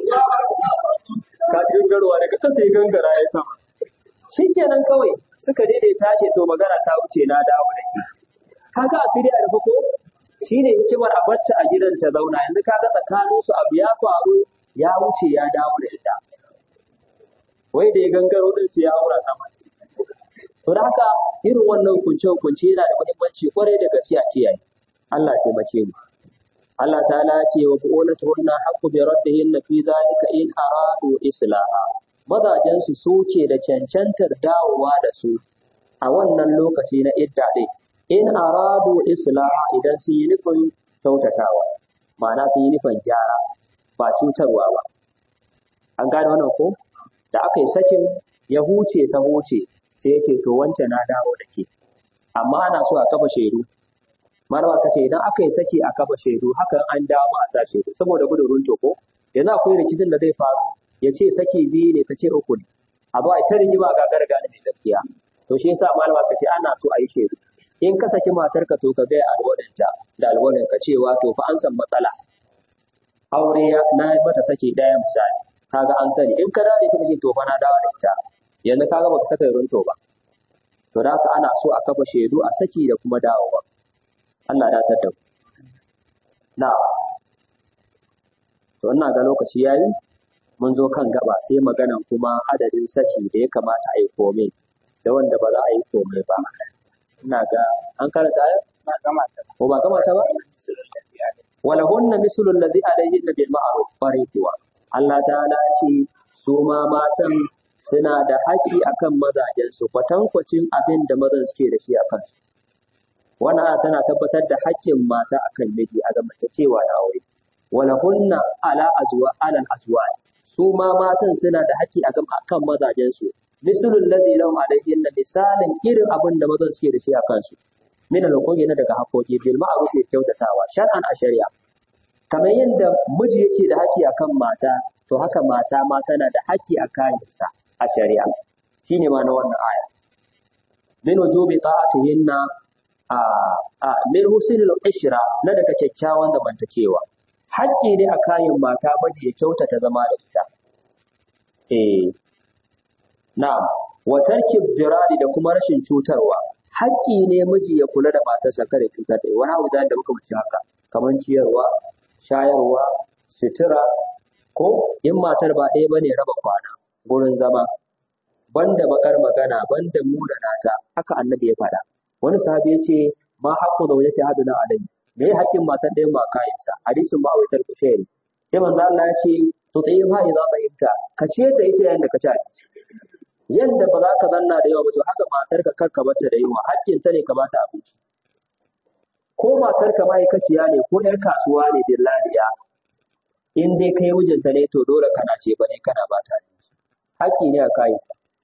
ka ji gangarwa ne ka kasa ya gangara ya sama shi kenan kawai suka daidaita ce to magana ta wuce na dawo da ke kaga asiri a rufe ko shine hikimar a bacci a gidan ta zauna yanzu kaga tsakanin su abu ya faru ya wuce ya dawo da ita wai da ya gangaro din su ya haura sama to da haka irin wannan hukunce hukunce yana da muhimmanci kwarai da gaske a kiyaye Allah ya taimake mu Allah ta'ala ya ce wa bu'ulatuhunna haqqu bi raddihinna fi dhalika in aradu islaha mazajensu su ke da cancantar dawowa da su a wannan lokaci na idda ɗin in aradu islaha idan sun yi nufin kyautatawa ma'ana sun yi nufin gyara ba cutarwa ba an gane wannan ko da aka yi sakin ya huce ta huce sai yake to wancan na dawo da ke amma ana so a kafa shaidu marwa ta ce idan aka yi saki a kafa shaidu hakan an dawo a sa shaidu saboda gudun runto ko yanzu akwai rikicin da zai faru ya ce saki biyu ne ta ce uku ne abu a ta rigima ga gargada ne gaskiya to shi yasa malama ka ce ana so a yi shaidu in ka saki matar ka to ka ga alwalinta da alwalin ka cewa to fa an san matsala aure ya na mata saki daya misali kaga an sani in ka dade ta ce to fa na dawo da ita yanzu kaga baka saka runto ba to da haka ana so a kafa shaidu a saki da kuma dawowa Allah ya datar da mu na to ina ga lokaci yayi mun zo kan gaba sai maganan kuma adadin saki da ya kamata a yi komai da wanda ba za a yi komai ba ina ga an karanta ayat ba gama ta ko ba gama ta ba wala hunna mislul ladhi alayhi bil ma'ruf fariqwa Allah ta'ala ce su ma matan suna da haƙi akan mazajen su kwatankwacin abin da mazan suke da shi akan su wannan tana tabbatar da haƙƙin mata akan miji a zamantakewa na aure walahunna ala azwa ala azwaj su ma matan suna da haƙƙi a kan mazajen su mislul ladhi lahum alayhinna misalin irin abin da mazan suke da shi a kansu min al-huquqi na daga haƙoƙi bil ma'ruf da kyautatawa shar'an a shari'a kamar yadda miji yake da haƙƙi akan mata to haka mata ma tana da haƙƙi a kayansa a shari'a shine ma na wannan aya min wujubi ta'atihinna a a min husnul ishra na daga kyakkyawan zamantakewa haƙƙi ne a kayan mata miji ya kyautata zama da ita eh na'am wa tarki dirari da kuma rashin cutarwa haƙƙi ne miji ya kula da matarsa kada cutar da wani abu da muka wuce haka kamar ciyarwa shayarwa sutura ko in matar ba ɗaya bane raba kwana gurin zama banda bakar magana banda muna ta haka annabi ya faɗa wani sahabi ya ce ma haqqu zawjati haduna alayhi me ya haƙƙin matar ɗayan ma kayansa hadisin ma'awitar kushairi sai manzo Allah ya ce to tayi ma idza ta'imta ka ce da ita yanda ka ci abinci yanda ba za ka zanna da yawa ba to haka matar ka karka bata da yawa haƙƙin ta ne ka bata abinci ko matar ka ma'aikaciya ne ko ƴar kasuwa ne dillaliya in dai kai mijinta ne to dole kana ce bane kana bata abinci haƙƙi ne a kai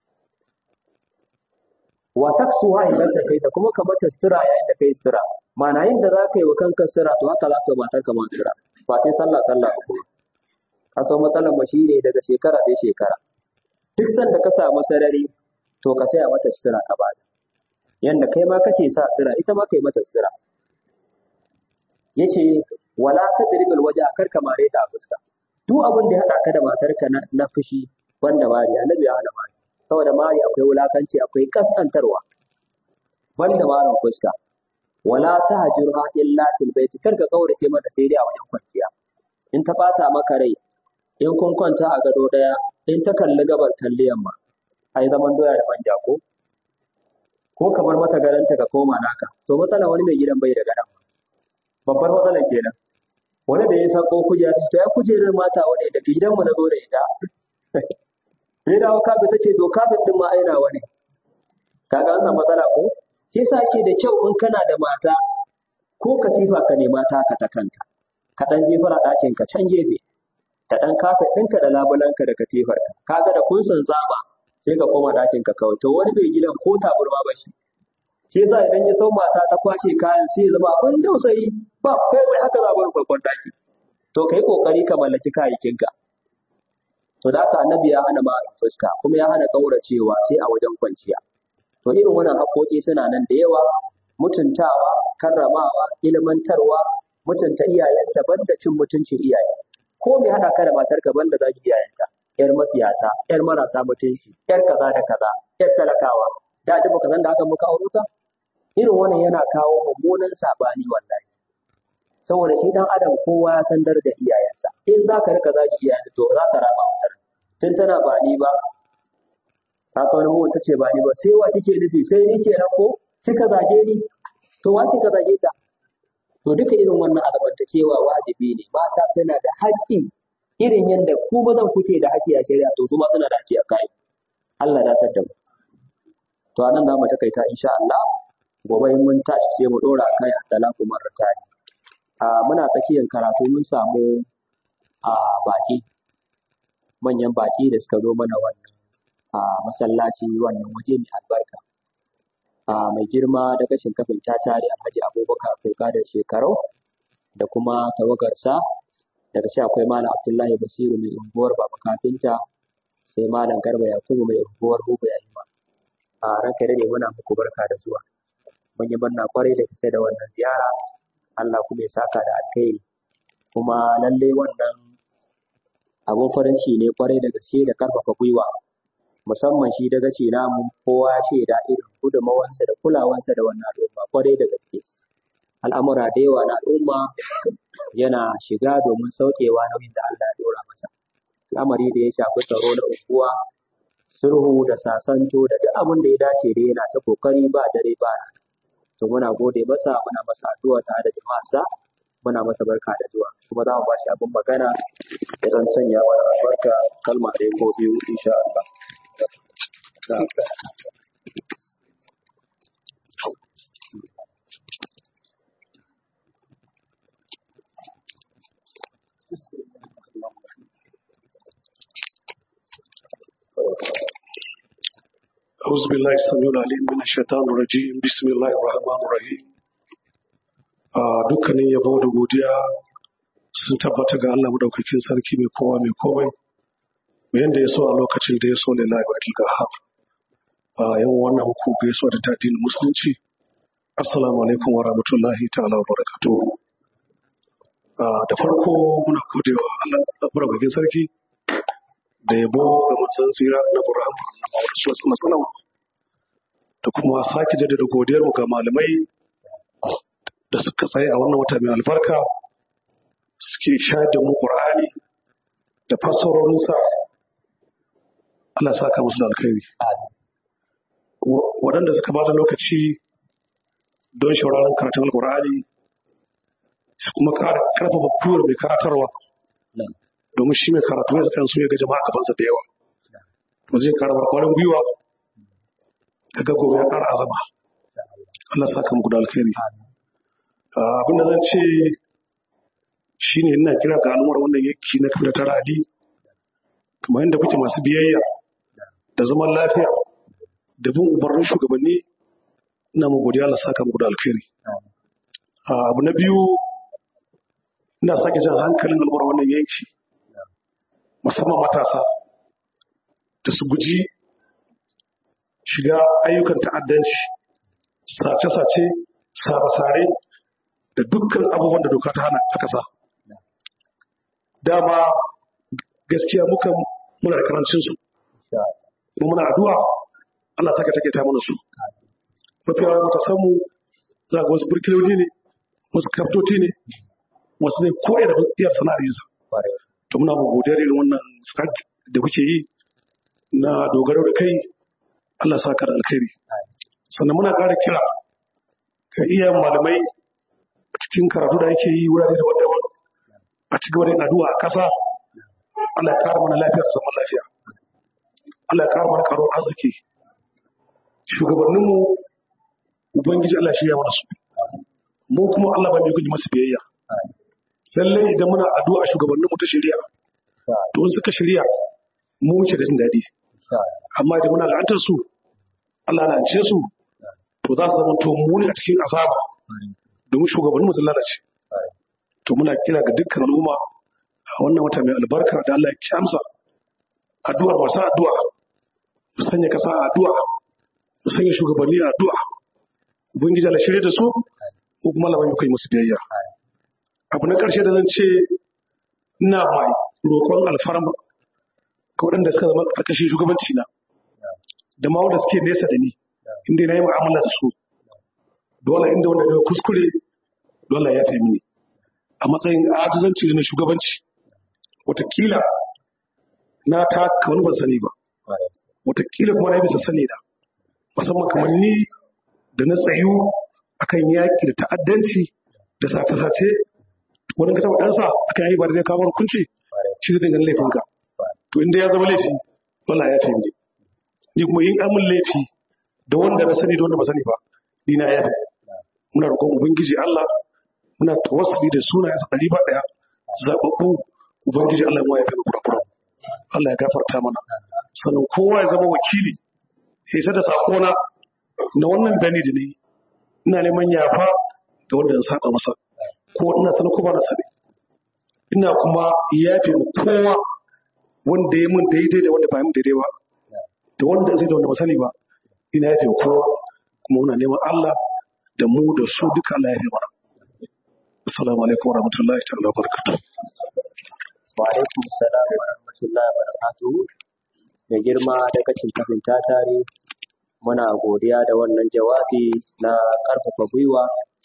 wa taksuha idan ta sai ta kuma ka mata sutura yayin da kai sutura ma'ana yin da za ka yi wa kanka sutura to haka za ka yi matar ka ma sutura ba sai sallah sallah ba kuma ka so matsalar mu shine daga shekara sai shekara duk sanda ka samu sarari to ka saya mata sutura ka bata yanda kai ma kake sa sutura ita ma kai mata sutura yace wala tadribul waja karka mare ta a fuska duk abin da ya hada ka da matarka na, na fushi banda mari annabi ya hana mari saboda mari akwai wulakanci akwai kaskantarwa banda marin fuska wala tahjurha illa fil bait karka kaurace mata sai dai a wajen kwanciya in ta bata maka rai in kun kwanta a gado daya in ta kalli gabar kalli yamma ai zaman doya da manja ko ko ka bar mata garanta ka koma naka to matsala wani mai gidan bai da gadan babbar matsalar kenan wani da ya sako kujera ta ya kujerar mata wani da gidan mu na zo da ita sai dawo kafi ta ce to kafin din ma aina wani kaga an samu matsala ko shi yasa ke da kyau in kana da mata ko katifa ka nema taka ta kanka ka dan jefar a ɗakin ka can gefe da ɗan kafet ɗinka da labulanka da katifar ka kaga da kun san zaba sai ka koma ɗakin ka kawai to wani bai gidan ko taburma ba shi shi yasa idan ya sau mata ta kwashe kayan sai ya zama abin tausayi ba komai haka za bar farkon ɗaki to kai kokari ka mallaki kayayyakinka to da haka annabi ya hana ma'arin fuska kuma ya hana kauracewa sai a wajen kwanciya to irin wannan haƙoƙi suna nan da yawa mutuntawa karramawa ilmantarwa mutunta iyayenta banda cin mutuncin iyaye ko mai hada ka da matar ka banda zaki iyayenta yar matsiyata yar marasa mutunci yar kaza da kaza yar talakawa da duk baka san da haka muka aure ta irin wannan yana kawo mummunan sabani wallahi saboda shi dan adam kowa ya san darajar iyayensa in zaka rika zaki iyayensa to za ta rama wutar tun tana ba ni ba ta sa wani mutum ce ba ni ba sai wa kike nufi sai ni kenan ko kika zage ni to wa kika zage ta to duka irin wannan albartakewa wajibi ne mata suna da haƙƙi irin yadda ku mazan kuke da haƙƙi a shari'a to su ma suna da haƙƙi a kai Allah ya tada mu to anan za mu takaita insha Allah gobe in mun tashi sai mu dora kai a talaku marratani a muna tsakiyar karatu mun samu a baki manyan baki da suka zo mana wannan a masallaci wannan waje mai albarka a mai girma da kashin kafin ta tare Alhaji Abubakar Abdulkadir Shekarau da kuma tawagarsa daga shi akwai Malam Abdullahi Basiru mai unguwar Baba Kafinta sai Malam Garba Yakubu mai unguwar Hubu Yayima a ranka dade muna muku barka da zuwa mun yi banna kwarai da kisa da wannan ziyara Allah kuma ya saka da alkhairi kuma lalle wannan abun farin ciki ne kwarai da gaske da karfafa gwiwa musamman shi daga ce namu kowa ya shaida irin gudunmawansa da kulawansa da wannan al'umma kwarai da gaske al'amura da yawa na al'umma yana shiga domin saukewa nauyin da Allah ya dora masa al'amari da ya shafi tsaro na unguwa sulhu da sasanto da duk abin da ya dace da yana ta kokari ba dare ba rana to muna gode masa muna masa addu'a tare da jama'arsa muna masa barka da zuwa kuma za mu ba shi abin magana da zan sanya wa albarka kalma ɗaya ko biyu insha Allah. أعوذ بالله السميع العليم من الشيطان الرجيم بسم الله الرحمن الرحيم dukkanin yabo da godiya sun tabbata ga Allah madaukakin sarki mai kowa mai komai yanda ya so a lokacin da ya so lillahi wa al-qahhar yan wannan hukun gaisuwa da addinin musulunci assalamu alaikum wa rahmatullahi ta'ala wa barakatuh da farko muna godewa Allah madaukakin sarki da yabo ga manzon tsira na Qur'an Muhammad sallallahu alaihi wasallam da kuma sake jaddada godiyar mu ga malamai da suka tsaye a wannan wata mai albarka suke shayar da mu Qur'ani da fassarorinsa. Allah ya saka musu da alkhairi. Waɗanda suka ba da lokaci don shauraron karatun Al-Qur'ani su kuma karfafa gwiwar mai karatarwa domin shi mai karatu ya kan so ya ga jama'a gabansa da yawa to zai kara kwarin gwiwa daga gobe ya kara azama. Allah ya saka muku da alkhairi. Abin da zan ce shi ne ina kira ga al'ummar wannan yanki na kafin ta radi kamar yadda kuke masu biyayya da zaman lafiya da bin umarnin shugabanni ina mu godiya Allah saka muku da alkhairi. Abu na biyu ina sake jan hankalin al'ummar wannan yanki musamman matasa da su guji shiga ayyukan ta'addanci, sace-sace, sare-sare da dukkan abubuwan da doka ta hana a ƙasa. Dama gaskiya mukan muna da karancin su, muna addu'a Allah saka take ta mana su. Mafi yawa muka samu za ga wasu burkiloli ne, wasu kaftoti ne, wasu ne ko da iyar sana'ar yinsa. To muna mu godiya da wannan tsaki da kuke yi na dogaro da kai Allah saka da alkhairi. Sannan muna ƙara kira ga iyayen malamai cikin karatu da yake yi wurare daban-daban a cikin wani addu'a a ƙasa Allah ya kara mana lafiyar zaman lafiya, Allah ya kara mana karuwar arziki. Shugabanninmu Ubangiji Allah shi ya mana su, mu kuma Allah ba mai guji masu biyayya. Lallai idan muna addu'a shugabanninmu ta shirya to in suka shirya mu muke da jin daɗi, amma idan muna la'antar su Allah la'ance su to za su zama to mu ne a cikin azaba domin shugabanninmu sun lalace. To muna kira ga dukkan al'umma a wannan wata mai albarka da Allah ya amsa addu'ar masu addu'a, mu sanya kasa a addu'a, mu sanya shugabanni a addu'a. Ubangiji Allah shirye da su ko kuma Allah bai kai musu biyayya. Abu na ƙarshe da zan ce ina mai roƙon alfarma ga waɗanda suka zama ƙarƙashin shugabanci na da ma wanda suke nesa da ni inda na yi mu'amala da su. Dole inda wanda daga kuskure dole ya fi mini a matsayin ajizanci da na shugabanci. Watakila na taka wani ban sani ba, watakila kuma na yi bisa sani da musamman kamar ni da na tsayu akan yaƙi da ta'addanci da sace-sace wani ka taɓa ɗansa akan yi ba da kawo hukunci shi zai dangane laifinka. To inda ya zama laifi wala ya fi mini, ni kuma yin amin laifi da wanda na sani da wanda ba sani ba ni na yafi. Muna roƙon Ubangiji Allah, muna tawassuli da sunayensa ɗari ba ɗaya zaɓaɓɓu. Ubangiji Allah ya yafe mu kurakuran, Allah ya gafarta mana. Sannan kowa ya zama wakili ya isa da sakona na wannan bani da ni ina neman yafa da wanda ya saba masa ko ina sanar ko ba na sani. Ina kuma yafe mu kowa wanda ya mun daidai da wanda ba mun daidai ba, da wanda zai da wanda ba sani ba. Ina yafe mu kowa kuma muna neman Allah da mu da su duka Allah ya yafe mana. Assalamu alaikum wa rahmatullahi ta'ala wa barakatuh. Wa alaikum salam wa rahmatullahi wa barakatuh. Da girma da kacin kafin tatare muna godiya da wannan jawabi na karfafa gwiwa.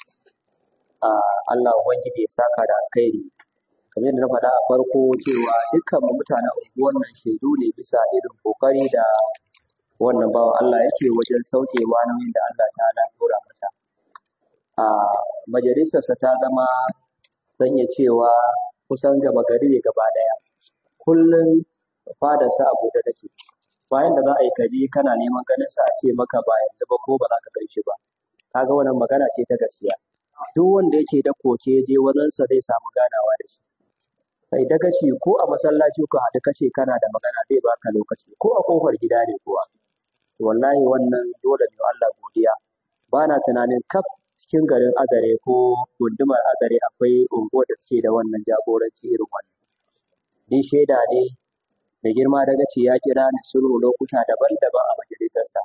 a Allah ubangiji ya saka da alkhairi. Kamar yadda na faɗa a farko cewa dukkan mutanen unguwar nan shaidu ne bisa irin kokari da wannan bawa Allah yake wajen saukewa nauyin da Allah ta'ala ya dora masa. A majalisarsa ta zama sanya cewa kusan gama gari ne gaba ɗaya. Kullum fadarsa a buɗe take. Bayan da za a yi kaji kana neman ganin sa a ce maka ba yanzu ba ko ba za ka gan shi ba. Kaga wannan magana ce ta gaskiya. Duk wanda yake da koke je wajensa zai samu ganawa da shi. Sai daga ce ko a masallaci ko haɗu kace kana da magana zai baka lokaci ko a kofar gida ne kuwa. wallahi wannan dole ne Allah godiya. Ba na tunanin kaf cikin garin Azare ko gundumar Azare akwai unguwar da suke da wannan jagoranci irin wannan. Ni shaida ne mai girma dagaci ya kira ni sulhu lokuta daban-daban a majalisarsa.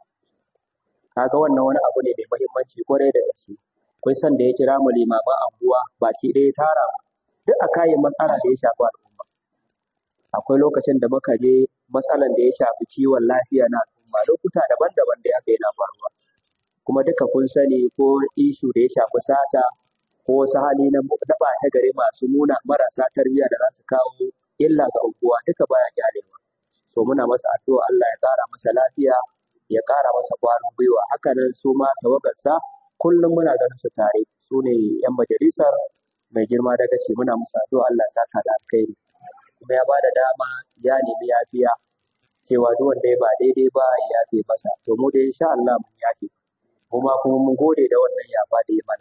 Kaga wannan wani abu ne mai muhimmanci kwarai da gaske. Akwai san da ya kira mu limaman anguwa baki ɗaya tara mu duk a kayan matsala da ya shafi al'umma. Akwai lokacin da muka je matsalan da ya shafi kiwon lafiya na al'umma lokuta daban-daban da aka yana faruwa. Kuma duka kun sani ko ishu da ya shafi sata ko wasu hali na ɓata gari masu nuna marasa tarbiyya da za su kawo illa ga unguwa duka baya gyalewa. To muna masa addu'a Allah ya ƙara masa lafiya ya ƙara masa ƙwarin gwiwa. Haka nan su ma tawagarsa kullum muna ganin su tare su ne 'yan majalisar mai girma dagaci muna musu addu'a Allah ya saka da alkhairi. Kuma ya bada dama ya nemi yafiya cewa duk wanda ya ba daidai ba ya yafe masa. To mu dai insha Allah mun yafe. Kuma kuma mun gode da wannan yafa da ya mana.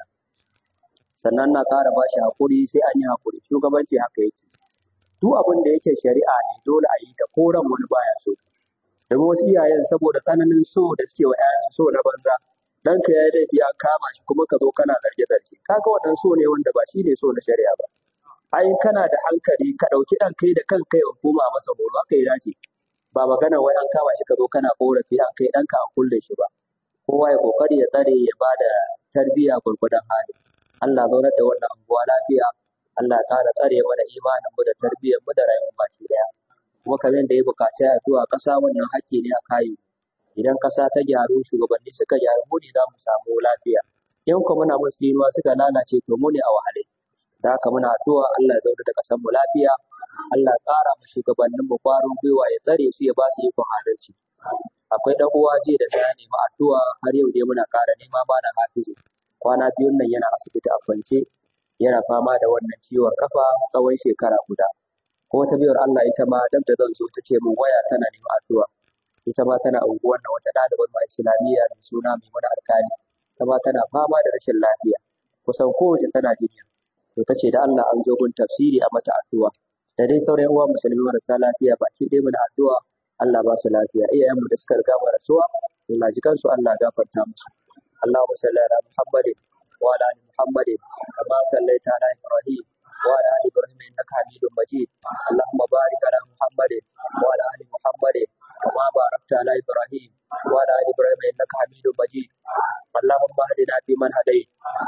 Sannan na ƙara ba shi haƙuri sai an yi haƙuri shugabanci haka yake. Duk abin da yake shari'a ne dole a yi ta ko ran wani baya so. Domin wasu iyayen saboda tsananin so da suke wa 'ya'yansu so na banza ɗanka ya yi laifi an kama shi kuma ka zo kana zarge-zarge. Kaga wannan so ne wanda ba shi ne so na shari'a ba. Ai kana da hankali ka ɗauki ɗan kai da kan kai hukuma masa horo haka ya dace. Ba magana wai an kama shi ka zo kana ƙorafi an kai ɗanka an kulle shi ba. Kowa ya ƙoƙari ya tsare ya ba da tarbiyya gwargwadon hali. Allah zaunar da wannan anguwa lafiya. Allah ƙara tsare mana imanin mu da tarbiyyar mu da rayuwar baki ɗaya. Kuma kamar da ya buƙaci a zuwa ƙasa wannan haƙƙi ne a kayi. Idan ƙasa ta gyaru shugabanni suka gyaru mu ne za mu samu lafiya. In kuma muna musu yinuwa suka lalace to mu ne a wahale. Da haka muna addu'a Allah ya zaunar da ƙasar mu lafiya. Allah ya ƙara mu shugabannin mu ƙwarin gwiwa ya tsare su ya ba su ikon adalci. Akwai ɗan uwa jiya da na nemi addu'a har yau dai muna ƙara nema ba da hafizu. Kwana biyun nan yana asibiti a kwance yana fama da wannan ciwon kafa tsawon shekara guda. Ko wata biyar Allah ita ma dab da zan zo ta ce min waya tana neman addu'a. Ita ma tana unguwar nan wata ɗalibar ma Islamiyya mai suna Maimuna Alkali. Ita ma tana fama da rashin lafiya. Kusan kowace tana jinya. To ta ce da Allah an zo gun tafsiri a mata addu'a. Da dai sauran uwa musulmi marasa lafiya baki ɗaya muna addu'a Allah ba su lafiya. Iyayenmu da suka riga mu rasuwa Allah ji kansu Allah gafarta musu. Allahumma salli ala Muhammadin wa ala ali Muhammadin kama sallaita ala Ibrahim wa ala ali Ibrahim innaka Hamidum Majid. Allahumma barik ala Muhammadin wa ala ali Muhammadin kama barakta ala Ibrahim wa ala ali Ibrahim innaka Hamidum Majid. Allahumma hadina fi man hadayt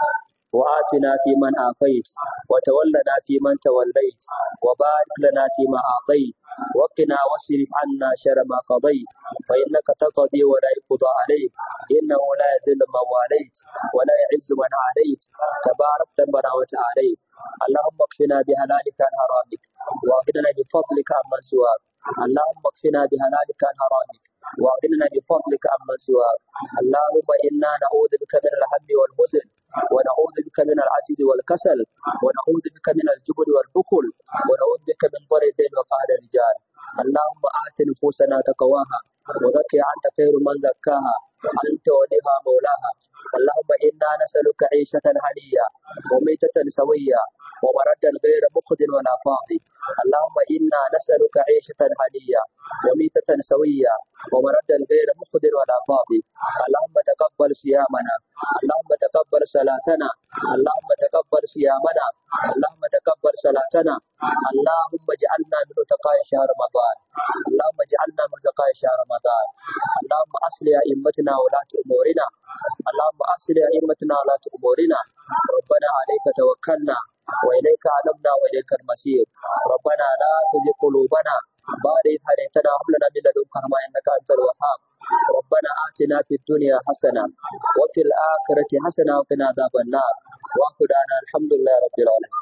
وآتنا فيمن آفيت وتولنا فيمن توليت وبارك لنا فيما أعطيت وقنا واصرف عنا شر ما قضيت فإنك تقضي ولا يقضى عليك إنه لا يذل من واليت ولا يعز من عاديت تباركت ربنا وتعاليت. اللهم اكفنا بهلالك عن حرامك واغننا بفضلك عمن سواك. اللهم اكفنا بهلالك عن حرامك واغننا بفضلك عمن سواك. اللهم إنا نعوذ بك من الهم والحزن ونعوذ بك من العجز والكسل ونعوذ بك من الجبن والبخل ونعوذ بك من ضر الدين وقهر الرجال. اللهم آت نفوسنا تقواها وزكها أنت خير من زكاها أنت وليها مولاها. اللهم إنا نسألك عيشة هنية وميتة سوية ومردا غير مخد ولا فاضي. اللهم إنا نسألك عيشة هنية وميتة سوية ومردا غير مخد ولا فاضي. اللهم تقبل صيامنا اللهم تقبل صلاتنا اللهم تقبل صيامنا اللهم تقبل صلاتنا. اللهم اجعلنا من اتقاء شهر رمضان اللهم اجعلنا من اتقاء شهر رمضان. اللهم أصلح أئمتنا ولاة أمورنا اللهم أصلح أئمتنا ولاة أمورنا. ربنا عليك توكلنا وإليك علمنا وإليك المصير. ربنا لا تزغ قلوبنا بعد إذ هديتنا وهب لنا من لدنك رحمة إنك أنت الوهاب. ربنا آتنا في الدنيا حسنة وفي الآخرة حسنة وقنا عذاب النار. وآخر دعوانا الحمد لله رب العالمين.